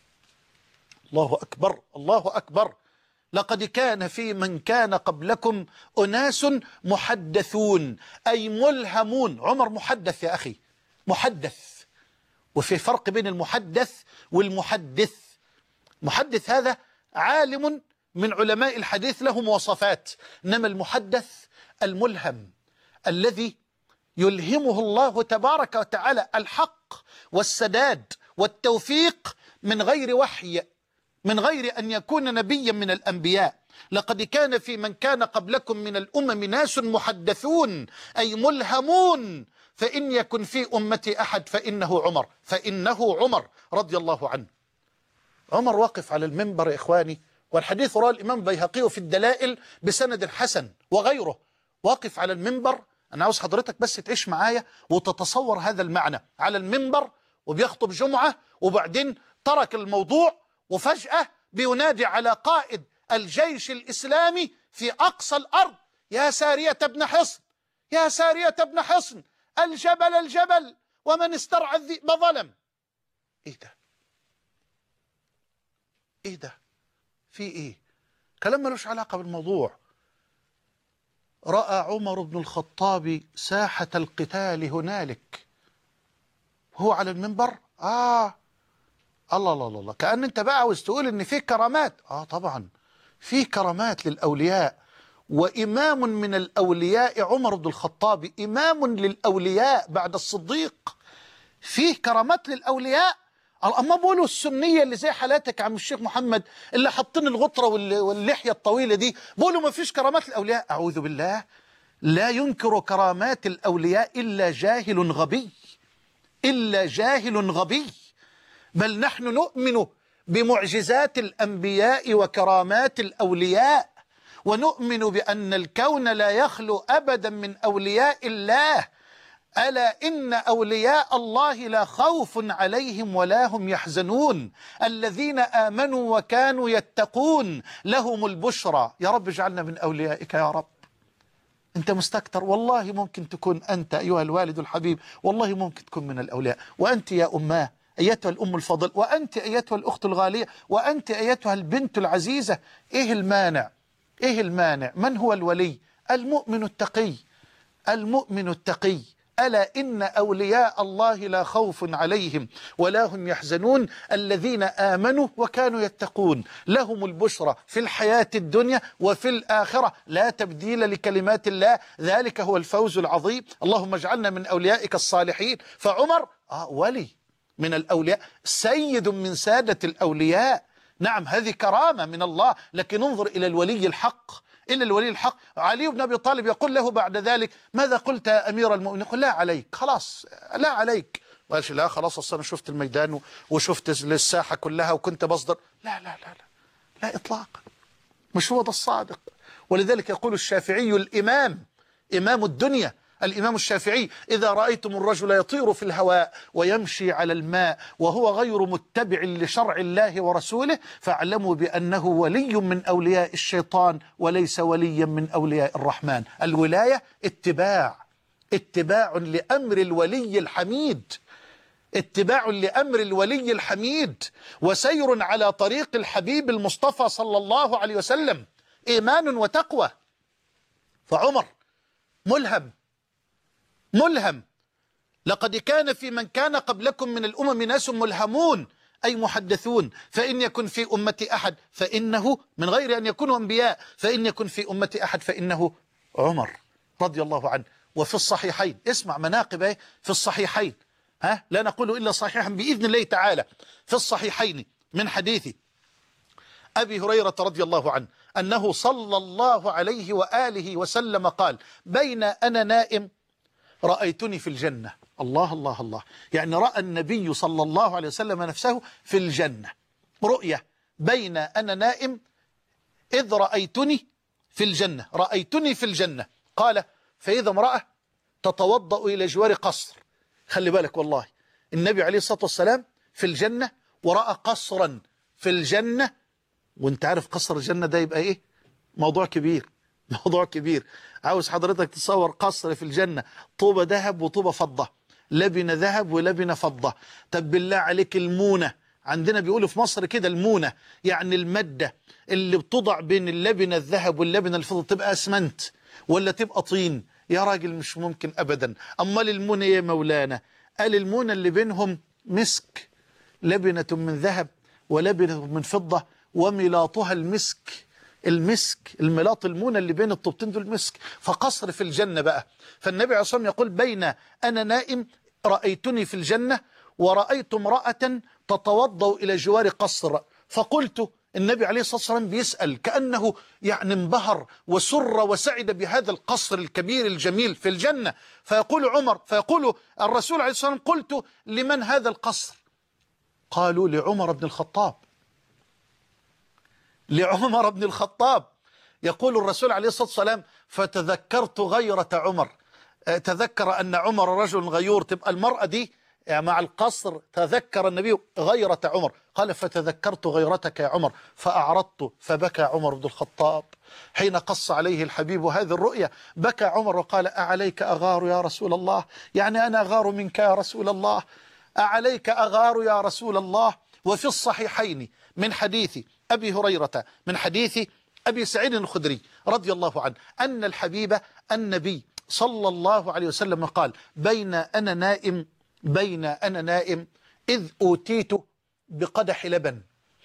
الله أكبر، الله أكبر. لقد كان في من كان قبلكم أناس محدثون أي ملهمون. عمر محدث يا أخي، محدث، وفي فرق بين المحدث والمحدث. محدث هذا عالم من علماء الحديث له مواصفات، إنما المحدث الملهم الذي يلهمه الله تبارك وتعالى الحق والسداد والتوفيق من غير وحي، من غير أن يكون نبيا من الأنبياء. لقد كان في من كان قبلكم من الأمم ناس محدثون أي ملهمون، فإن يكن في أمتي أحد فإنه عمر، فإنه عمر رضي الله عنه. عمر واقف على المنبر يا إخواني، والحديث رواه الإمام البيهقي في الدلائل بسند حسن وغيره. واقف على المنبر، أنا عاوز حضرتك بس تعيش معايا وتتصور هذا المعنى، على المنبر وبيخطب جمعة، وبعدين ترك الموضوع وفجأة بينادي على قائد الجيش الإسلامي في أقصى الأرض: يا سارية بن حصن، يا سارية بن حصن، الجبل الجبل، ومن استرعى الذئب ظلم. إيه ده؟ إيه ده؟ في إيه؟ كلام ملوش علاقة بالموضوع. رأى عمر بن الخطاب ساحة القتال هنالك، هو على المنبر. آه الله الله الله، كأن أنت بقى عاوز تقول إن في كرامات. آه طبعا في كرامات للأولياء، وإمام من الأولياء عمر بن الخطاب، إمام للأولياء بعد الصديق. فيه كرامات للأولياء. أما بقولوا السنية اللي زي حالاتك يا عم الشيخ محمد، اللي حاطين الغطرة واللحية الطويلة دي، بقولوا ما فيش كرامات للأولياء. أعوذ بالله، لا ينكر كرامات الأولياء إلا جاهل غبي، إلا جاهل غبي. بل نحن نؤمن بمعجزات الأنبياء وكرامات الأولياء، ونؤمن بأن الكون لا يخلو أبدا من أولياء الله. ألا إن أولياء الله لا خوف عليهم ولا هم يحزنون، الذين آمنوا وكانوا يتقون لهم البشرى. يا رب اجعلنا من أوليائك يا رب. أنت مستكتر، والله ممكن تكون أنت أيها الوالد الحبيب، والله ممكن تكون من الأولياء. وأنت يا أماه أيتها الأم الفضل، وأنت أيتها الأخت الغالية، وأنت أيتها البنت العزيزة. إيه المانع؟ إيه المانع؟ من هو الولي؟ المؤمن التقي، المؤمن التقي. ألا إن أولياء الله لا خوف عليهم ولا هم يحزنون، الذين آمنوا وكانوا يتقون لهم البشرى في الحياة الدنيا وفي الآخرة، لا تبديل لكلمات الله، ذلك هو الفوز العظيم. اللهم اجعلنا من أوليائك الصالحين. فعمر آه ولي من الأولياء، سيد من سادة الأولياء. نعم هذه كرامة من الله، لكن انظر إلى الولي الحق، إلا الولي الحق. علي بن أبي طالب يقول له بعد ذلك: ماذا قلت يا أمير المؤمنين؟ يقول: لا عليك، خلاص لا عليك. وقالش: لا خلاص، أصلا أنا شفت الميدان وشفت الساحة كلها وكنت بصدر. لا لا لا لا لا إطلاقا، مش هو ده الصادق. ولذلك يقول الشافعي الإمام، إمام الدنيا، الإمام الشافعي: إذا رأيتم الرجل يطير في الهواء ويمشي على الماء وهو غير متبع لشرع الله ورسوله فاعلموا بأنه ولي من أولياء الشيطان وليس وليا من أولياء الرحمن. الولاية اتباع، اتباع لأمر الولي الحميد، اتباع لأمر الولي الحميد، وسير على طريق الحبيب المصطفى صلى الله عليه وسلم، إيمان وتقوى. فعمر ملهم، ملهم. لقد كان في من كان قبلكم من الأمم ناس ملهمون أي محدثون، فإن يكن في أمتي أحد فإنه، من غير أن يكونوا أنبياء، فإن يكن في أمتي أحد فإنه عمر رضي الله عنه. وفي الصحيحين، اسمع مناقب ايه في الصحيحين، ها لا نقول إلا صحيحا بإذن الله تعالى. في الصحيحين من حديث أبي هريرة رضي الله عنه أنه صلى الله عليه وآله وسلم قال: بين أنا نائم رأيتني في الجنة. الله الله الله، يعني رأى النبي صلى الله عليه وسلم نفسه في الجنة رؤية. بين أنا نائم إذ رأيتني في الجنة، رأيتني في الجنة. قال: فإذا امرأة تتوضأ إلى جوار قصر. خلي بالك والله، النبي عليه الصلاة والسلام في الجنة ورأى قصرا في الجنة، وانت عارف قصر الجنة ده يبقى ايه؟ موضوع كبير، موضوع كبير. عاوز حضرتك تصور قصر في الجنة، طوبة ذهب وطوبة فضة، لبنة ذهب ولبنة فضة. طب بالله عليك المونة، عندنا بيقولوا في مصر كده المونة، يعني المادة اللي بتضع بين اللبنة الذهب واللبنة الفضة، تبقى اسمنت ولا تبقى طين؟ يا راجل مش ممكن أبدا. أمال المونة يا مولانا؟ قال المونة اللي بينهم مسك، لبنة من ذهب ولبنة من فضة وملاطها المسك. المسك الملاط، المونة اللي بين الطوبتين دول مسك. فقصر في الجنة بقى. فالنبي عليه الصلاة والسلام يقول: بين أنا نائم رأيتني في الجنة ورأيت امرأة تتوضأ إلى جوار قصر. فقلت، النبي عليه الصلاة والسلام بيسأل كأنه يعني انبهر وسر وسعد بهذا القصر الكبير الجميل في الجنة. فيقول عمر، فيقول الرسول عليه الصلاة والسلام: قلت لمن هذا القصر؟ قالوا: لعمر بن الخطاب. لعمر بن الخطاب. يقول الرسول عليه الصلاة والسلام: فتذكرت غيرة عمر. تذكر أن عمر رجل غيور، تبقى المرأة دي مع القصر. تذكر النبي غيرة عمر، قال: فتذكرت غيرتك يا عمر فأعرضت. فبكى عمر بن الخطاب حين قص عليه الحبيب هذه الرؤيا. بكى عمر وقال: أعليك أغار يا رسول الله؟ يعني أنا أغار منك يا رسول الله؟ أعليك أغار يا رسول الله؟ وفي الصحيحين من حديث أبي هريرة، من حديث أبي سعيد الخدري رضي الله عنه أن الحبيب النبي صلى الله عليه وسلم قال: بين أنا نائم بين أنا نائم إذ أوتيت بقدح لبن.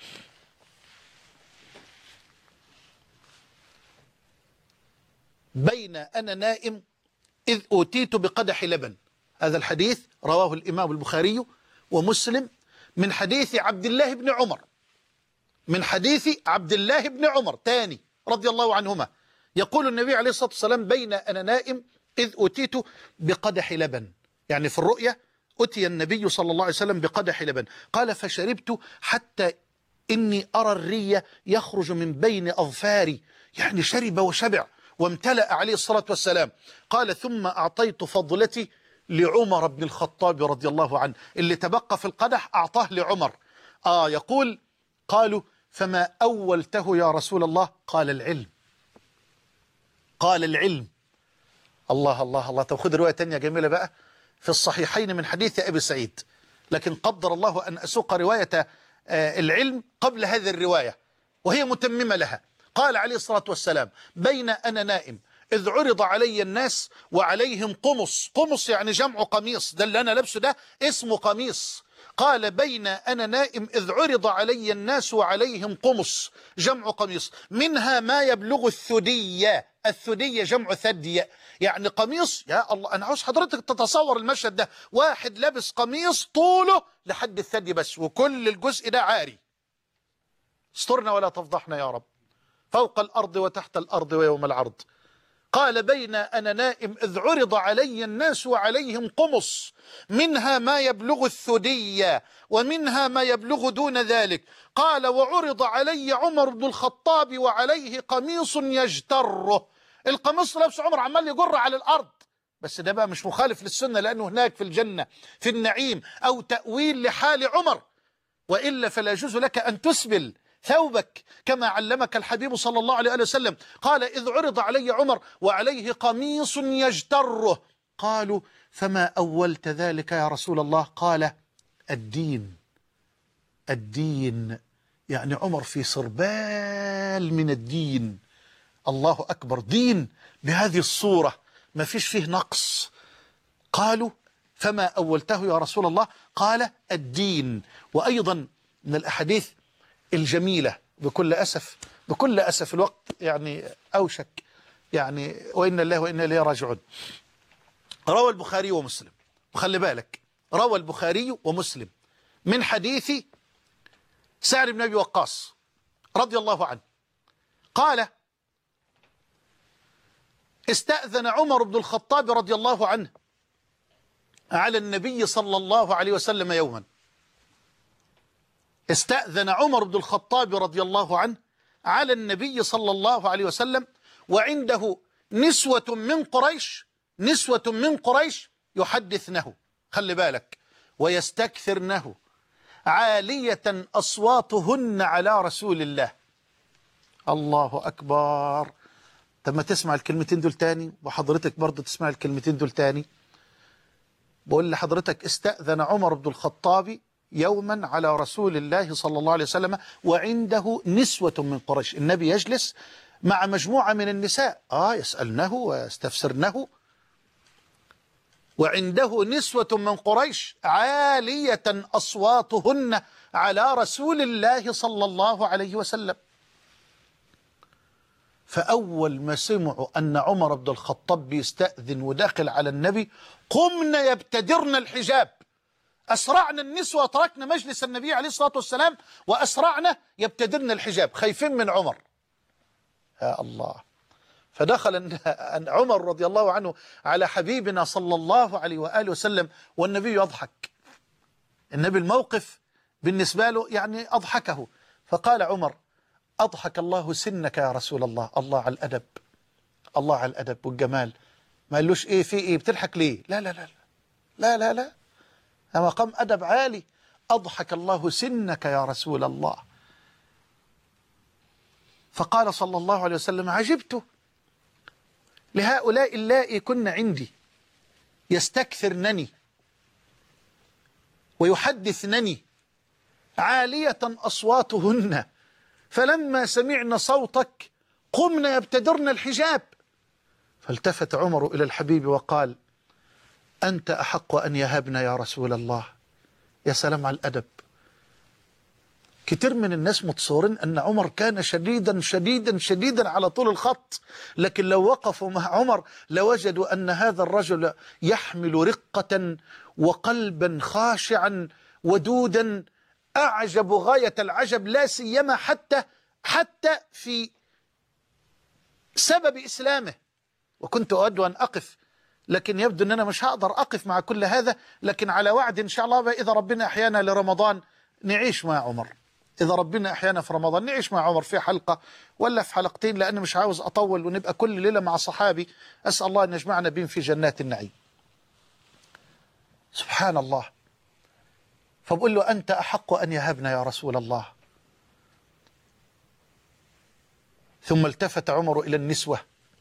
بين أنا نائم إذ أوتيت بقدح لبن. هذا الحديث رواه الإمام البخاري ومسلم من حديث عبد الله بن عمر، من حديث عبد الله بن عمر تاني رضي الله عنهما. يقول النبي عليه الصلاة والسلام: بين أنا نائم إذ أوتيت بقدح لبن، يعني في الرؤيا أتي النبي صلى الله عليه وسلم بقدح لبن. قال: فشربت حتى إني أرى الري يخرج من بين أظفاري، يعني شرب وشبع وامتلأ عليه الصلاة والسلام. قال: ثم أعطيت فضلتي لعمر بن الخطاب رضي الله عنه، اللي تبقى في القدح أعطاه لعمر. آه يقول: قالوا: فما أولته يا رسول الله؟ قال: العلم. قال: العلم. الله الله الله. طب خذ رواية تانية جميلة بقى في الصحيحين من حديث أبي سعيد، لكن قدر الله أن أسوق رواية العلم قبل هذه الرواية وهي متممة لها. قال عليه الصلاة والسلام: بين أنا نائم إذ عرض علي الناس وعليهم قمص. قمص يعني جمع قميص، ده اللي أنا لابسه ده اسمه قميص. قال: بين أنا نائم إذ عرض علي الناس وعليهم قمص، جمع قميص، منها ما يبلغ الثدية. الثدية جمع ثدي، يعني قميص. يا الله، أنا عاوز حضرتك تتصور المشهد ده، واحد لابس قميص طوله لحد الثدي بس، وكل الجزء ده عاري. استرنا ولا تفضحنا يا رب، فوق الأرض وتحت الأرض ويوم العرض. قال: بين أنا نائم إذ عرض علي الناس وعليهم قمص، منها ما يبلغ الثدية ومنها ما يبلغ دون ذلك. قال: وعرض علي عمر بن الخطاب وعليه قميص يجتره. القميص لابس عمر عمال يجر على الأرض، بس ده بقى مش مخالف للسنة، لأنه هناك في الجنة في النعيم، أو تأويل لحال عمر، وإلا فلا يجوز لك أن تسبل ثوبك كما علمك الحبيب صلى الله عليه وسلم. قال: إذ عرض علي عمر وعليه قميص يجتره. قالوا: فما أولت ذلك يا رسول الله؟ قال: الدين. الدين، يعني عمر في صربال من الدين. الله أكبر، دين بهذه الصورة ما فيش فيه نقص. قالوا: فما أولته يا رسول الله؟ قال: الدين. وأيضا من الأحاديث الجميلة. بكل أسف بكل أسف الوقت يعني أوشك، يعني وإنا الله وإنا إليه راجعون. روى البخاري ومسلم، وخلي بالك روى البخاري ومسلم من حديث سعد بن أبي وقاص رضي الله عنه قال: استأذن عمر بن الخطاب رضي الله عنه على النبي صلى الله عليه وسلم يوما. استأذن عمر بن الخطاب رضي الله عنه على النبي صلى الله عليه وسلم وعنده نسوة من قريش نسوة من قريش يحدثنه، خلي بالك، ويستكثرنه، عالية أصواتهن على رسول الله. الله أكبر. طب ما تسمع الكلمتين دول تاني، وحضرتك برضو تسمع الكلمتين دول تاني. بقول لحضرتك: استأذن عمر بن الخطاب يوما على رسول الله صلى الله عليه وسلم وعنده نسوة من قريش. النبي يجلس مع مجموعة من النساء آه يسألنه ويستفسرنه، وعنده نسوة من قريش عالية أصواتهن على رسول الله صلى الله عليه وسلم. فأول ما سمعوا أن عمر بن الخطاب بيستأذن وداخل على النبي قمنا يبتدرن الحجاب، أسرعنا النسوة، تركنا مجلس النبي عليه الصلاة والسلام وأسرعنا يبتدرن الحجاب، خايفين من عمر. يا الله. فدخل عمر رضي الله عنه على حبيبنا صلى الله عليه وآله وسلم والنبي يضحك. النبي الموقف بالنسبة له يعني أضحكه، فقال عمر: أضحك الله سنك يا رسول الله. الله على الأدب، الله على الأدب والجمال. ما قالوش إيه في إيه بتضحك ليه، لا لا لا لا لا لا، مقام أدب عالي. أضحك الله سنك يا رسول الله. فقال صلى الله عليه وسلم: عجبت لهؤلاء اللائي كن عندي يستكثرنني ويحدثنني عالية أصواتهن، فلما سمعنا صوتك قمنا يبتدرن الحجاب. فالتفت عمر إلى الحبيب وقال: أنت أحق أن يهبنا يا رسول الله. يا سلام على الأدب. كتير من الناس متصورين أن عمر كان شديدا شديدا شديدا على طول الخط، لكن لو وقفوا مع عمر لوجدوا أن هذا الرجل يحمل رقة وقلبا خاشعا ودودا أعجب غاية العجب، لا سيما حتى حتى في سبب إسلامه. وكنت أود أن أقف، لكن يبدو أن أنا مش هقدر أقف مع كل هذا، لكن على وعد إن شاء الله إذا ربنا أحيانا لرمضان نعيش مع عمر. إذا ربنا أحيانا في رمضان نعيش مع عمر في حلقة ولا في حلقتين، لأني مش عاوز أطول ونبقى كل ليلة مع صحابي. أسأل الله أن يجمعنا بهم في جنات النعيم. سبحان الله. فبقول له: أنت أحق أن يهبنا يا رسول الله. ثم التفت عمر إلى النسوة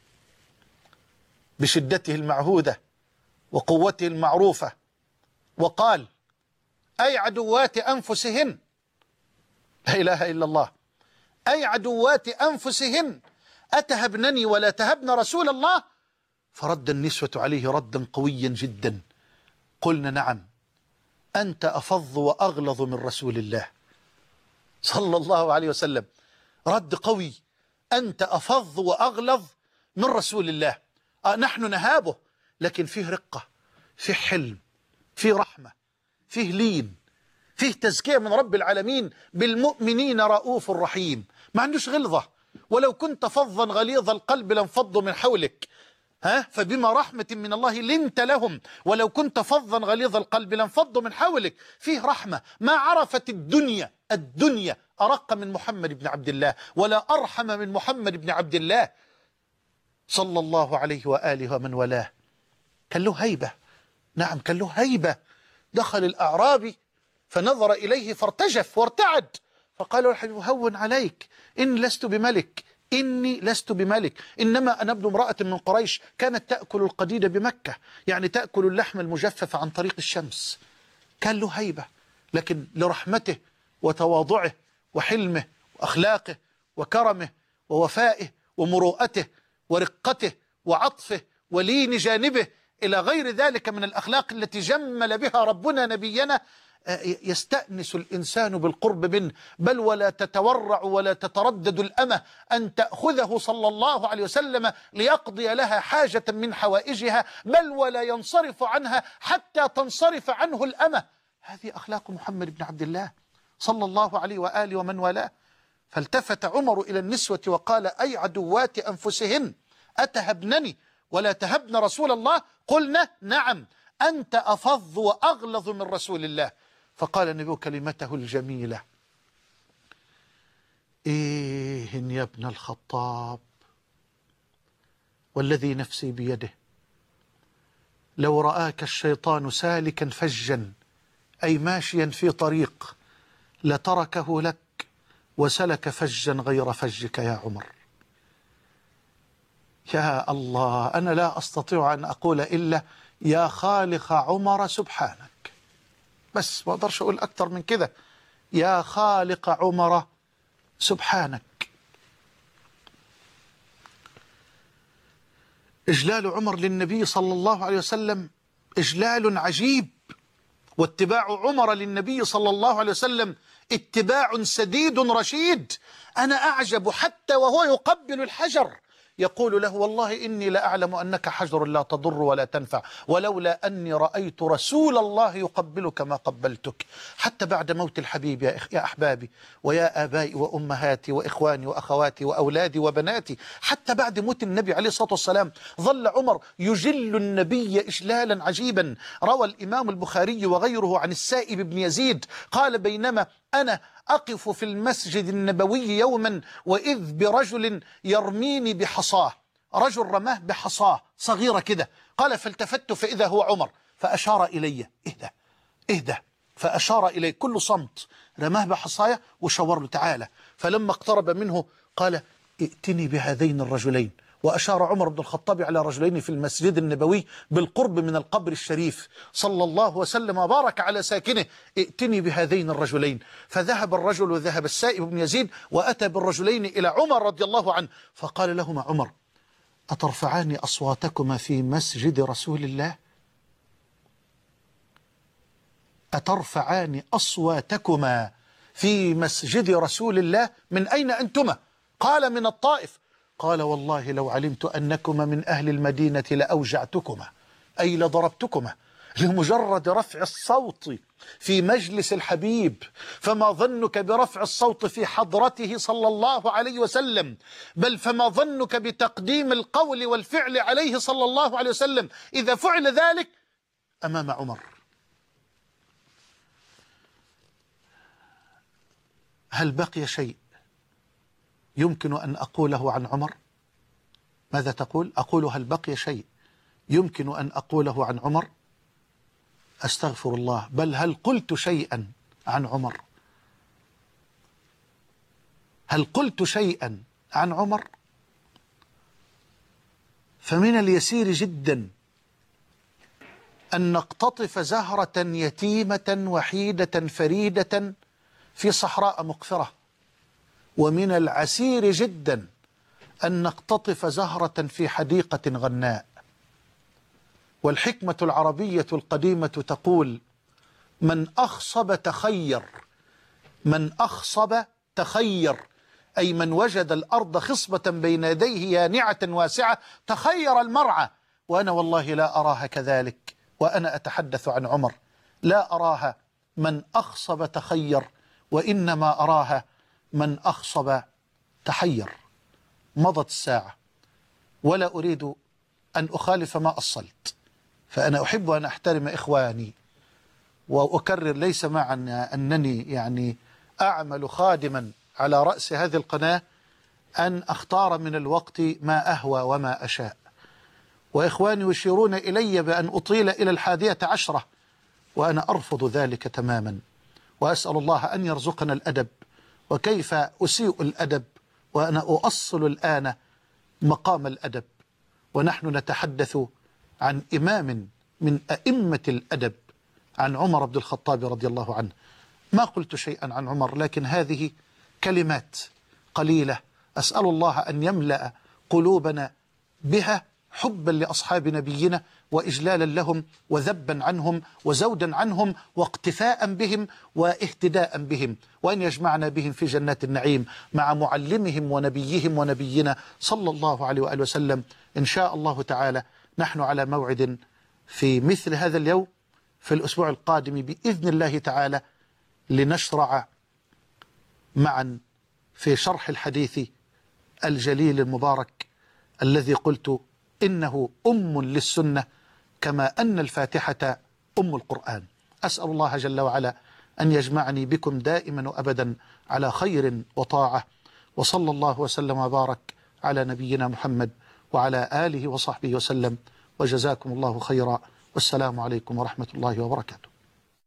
بشدته المعهودة وقوته المعروفة وقال: أي عدوات أنفسهن، لا إله إلا الله، أي عدوات أنفسهن أتهبنني ولا تهبن رسول الله؟ فرد النسوة عليه ردا قويا جدا. قلنا: نعم، أنت أفظ وأغلظ من رسول الله صلى الله عليه وسلم. رد قوي، أنت أفظ وأغلظ من رسول الله. آه نحن نهابه، لكن فيه رقة، فيه حلم، فيه رحمة، فيه لين، فيه تزكية من رب العالمين. بالمؤمنين رؤوف رحيم، ما عندوش غلظة. ولو كنت فظا غليظ القلب لانفضوا من حولك، ها فبما رحمة من الله لنت لهم، ولو كنت فظا غليظ القلب لانفضوا من حولك. فيه رحمة. ما عرفت الدنيا الدنيا أرق من محمد بن عبد الله، ولا أرحم من محمد بن عبد الله صلى الله عليه وآله ومن والاه. كان له هيبة، نعم كان له هيبة. دخل الأعرابي فنظر إليه فارتجف وارتعد، فقال له الحبيب: هون عليك، إني لست بملك، إني لست بملك، إنما أنا ابن امرأة من قريش كانت تأكل القديد بمكة، يعني تأكل اللحم المجفف عن طريق الشمس. كان له هيبة، لكن لرحمته وتواضعه وحلمه وأخلاقه وكرمه ووفائه ومروءته ورقته وعطفه ولين جانبه إلى غير ذلك من الأخلاق التي جمل بها ربنا نبينا، يستأنس الإنسان بالقرب منه، بل ولا تتورع ولا تتردد الأمة أن تأخذه صلى الله عليه وسلم ليقضي لها حاجة من حوائجها، بل ولا ينصرف عنها حتى تنصرف عنه الأمة. هذه أخلاق محمد بن عبد الله صلى الله عليه وآله ومن والاه. فالتفت عمر إلى النسوة وقال: أي عدوات أنفسهن أتهبنني ولا تهبن رسول الله؟ قلنا: نعم، أنت أفظ وأغلظ من رسول الله. فقال النبي كلمته الجميلة: إيه يا ابن الخطاب، والذي نفسي بيده لو رآك الشيطان سالكا فجا، أي ماشيا في طريق، لتركه لك وسلك فجا غير فجك يا عمر. يا الله، أنا لا أستطيع أن أقول إلا يا خالق عمر سبحانك، بس ما أقدرش أقول أكتر من كده. يا خالق عمر سبحانك. إجلال عمر للنبي صلى الله عليه وسلم إجلال عجيب، واتباع عمر للنبي صلى الله عليه وسلم اتباع سديد رشيد. أنا أعجب حتى وهو يقبل الحجر يقول له: والله إني لأعلم أنك حجر لا تضر ولا تنفع، ولولا أني رأيت رسول الله يقبلك ما قبلتك. حتى بعد موت الحبيب يا, إخ... يا أحبابي ويا آبائي وأمهاتي وإخواني وأخواتي وأولادي وبناتي، حتى بعد موت النبي عليه الصلاة والسلام ظل عمر يجل النبي إجلالا عجيبا. روى الإمام البخاري وغيره عن السائب بن يزيد قال: بينما أنا أقف في المسجد النبوي يوما وإذ برجل يرميني بحصاه، رجل رماه بحصاه صغيرة كده. قال: فالتفت فإذا هو عمر، فأشار إلي: اهدى اهدى، فأشار إلي. كل صمت، رماه بحصايا وشاور له: تعالى. فلما اقترب منه قال: ائتني بهذين الرجلين. وأشار عمر بن الخطاب على رجلين في المسجد النبوي بالقرب من القبر الشريف، صلى الله وسلم وبارك على ساكنه: ائتني بهذين الرجلين. فذهب الرجل وذهب السائب بن يزيد وأتى بالرجلين إلى عمر رضي الله عنه، فقال لهما عمر: أترفعان أصواتكما في مسجد رسول الله؟ أترفعان أصواتكما في مسجد رسول الله؟ من أين أنتما؟ قال: من الطائف. قال: والله لو علمت أنكما من أهل المدينة لأوجعتكما، أي لضربتكما، لمجرد رفع الصوت في مجلس الحبيب، فما ظنك برفع الصوت في حضرته صلى الله عليه وسلم؟ بل فما ظنك بتقديم القول والفعل عليه صلى الله عليه وسلم إذا فعل ذلك أمام عمر؟ هل بقي شيء يمكن أن أقوله عن عمر؟ ماذا تقول؟ أقول: هل بقي شيء يمكن أن أقوله عن عمر؟ أستغفر الله، بل هل قلت شيئا عن عمر؟ هل قلت شيئا عن عمر؟ فمن اليسير جدا أن نقتطف زهرة يتيمة وحيدة فريدة في صحراء مقفرة، ومن العسير جدا أن نقتطف زهرة في حديقة غناء. والحكمة العربية القديمة تقول: من أخصب تخير. من أخصب تخير، أي من وجد الأرض خصبة بين يديه يانعة واسعة تخير المرعى. وأنا والله لا أراها كذلك، وأنا أتحدث عن عمر، لا أراها من أخصب تخير، وإنما أراها من أخصب تحير. مضت الساعة ولا أريد أن أخالف ما أصلت، فأنا أحب أن أحترم إخواني، وأكرر ليس معنى أنني يعني أعمل خادما على رأس هذه القناة أن أختار من الوقت ما أهوى وما أشاء. وإخواني يشيرون إلي بأن أطيل إلى الحادية عشرة، وأنا أرفض ذلك تماما، وأسأل الله أن يرزقنا الأدب. وكيف أسيء الأدب وأنا أؤصل الآن مقام الأدب، ونحن نتحدث عن إمام من أئمة الأدب، عن عمر بن الخطاب رضي الله عنه. ما قلت شيئا عن عمر، لكن هذه كلمات قليلة أسأل الله أن يملأ قلوبنا بها حبا لأصحاب نبينا وإجلالا لهم وذبا عنهم وزودا عنهم واقتفاء بهم واهتداء بهم، وأن يجمعنا بهم في جنات النعيم مع معلمهم ونبيهم ونبينا صلى الله عليه وآله وسلم. إن شاء الله تعالى نحن على موعد في مثل هذا اليوم في الأسبوع القادم بإذن الله تعالى لنشرع معا في شرح الحديث الجليل المبارك الذي قلت إنه أم للسنة كما أن الفاتحة أم القرآن. أسأل الله جل وعلا أن يجمعني بكم دائما وأبدا على خير وطاعة، وصلى الله وسلم وبارك على نبينا محمد وعلى آله وصحبه وسلم، وجزاكم الله خيرا، والسلام عليكم ورحمة الله وبركاته.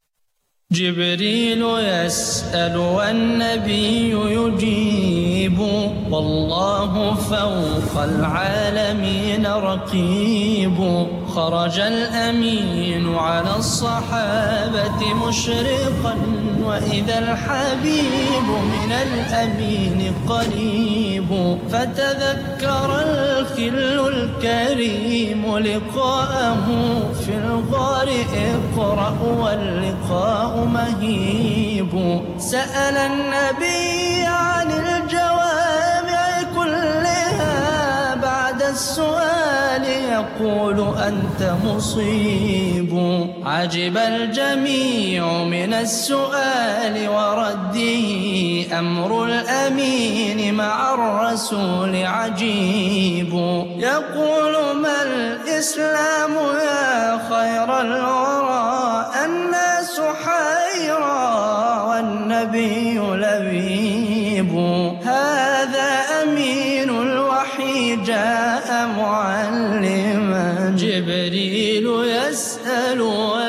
جبريل يسأل والنبي يجيب، والله فوق العالمين رقيب. خرج الأمين على الصحابة مشرقا، وإذا الحبيب من الأمين قريب. فتذكر الخل الكريم لقاءه في الغار، اقرأ واللقاء مهيب. سأل النبي عن الجوامع كلها، بعد السؤال يقول أنت مصيب. عجب الجميع من السؤال ورده، أمر الأمين مع الرسول عجيب. يقول ما الإسلام يا خير الورى، الناس حيرى والنبي لبيب. هذا أمين الوحي جاء معلما، جبريل يسأل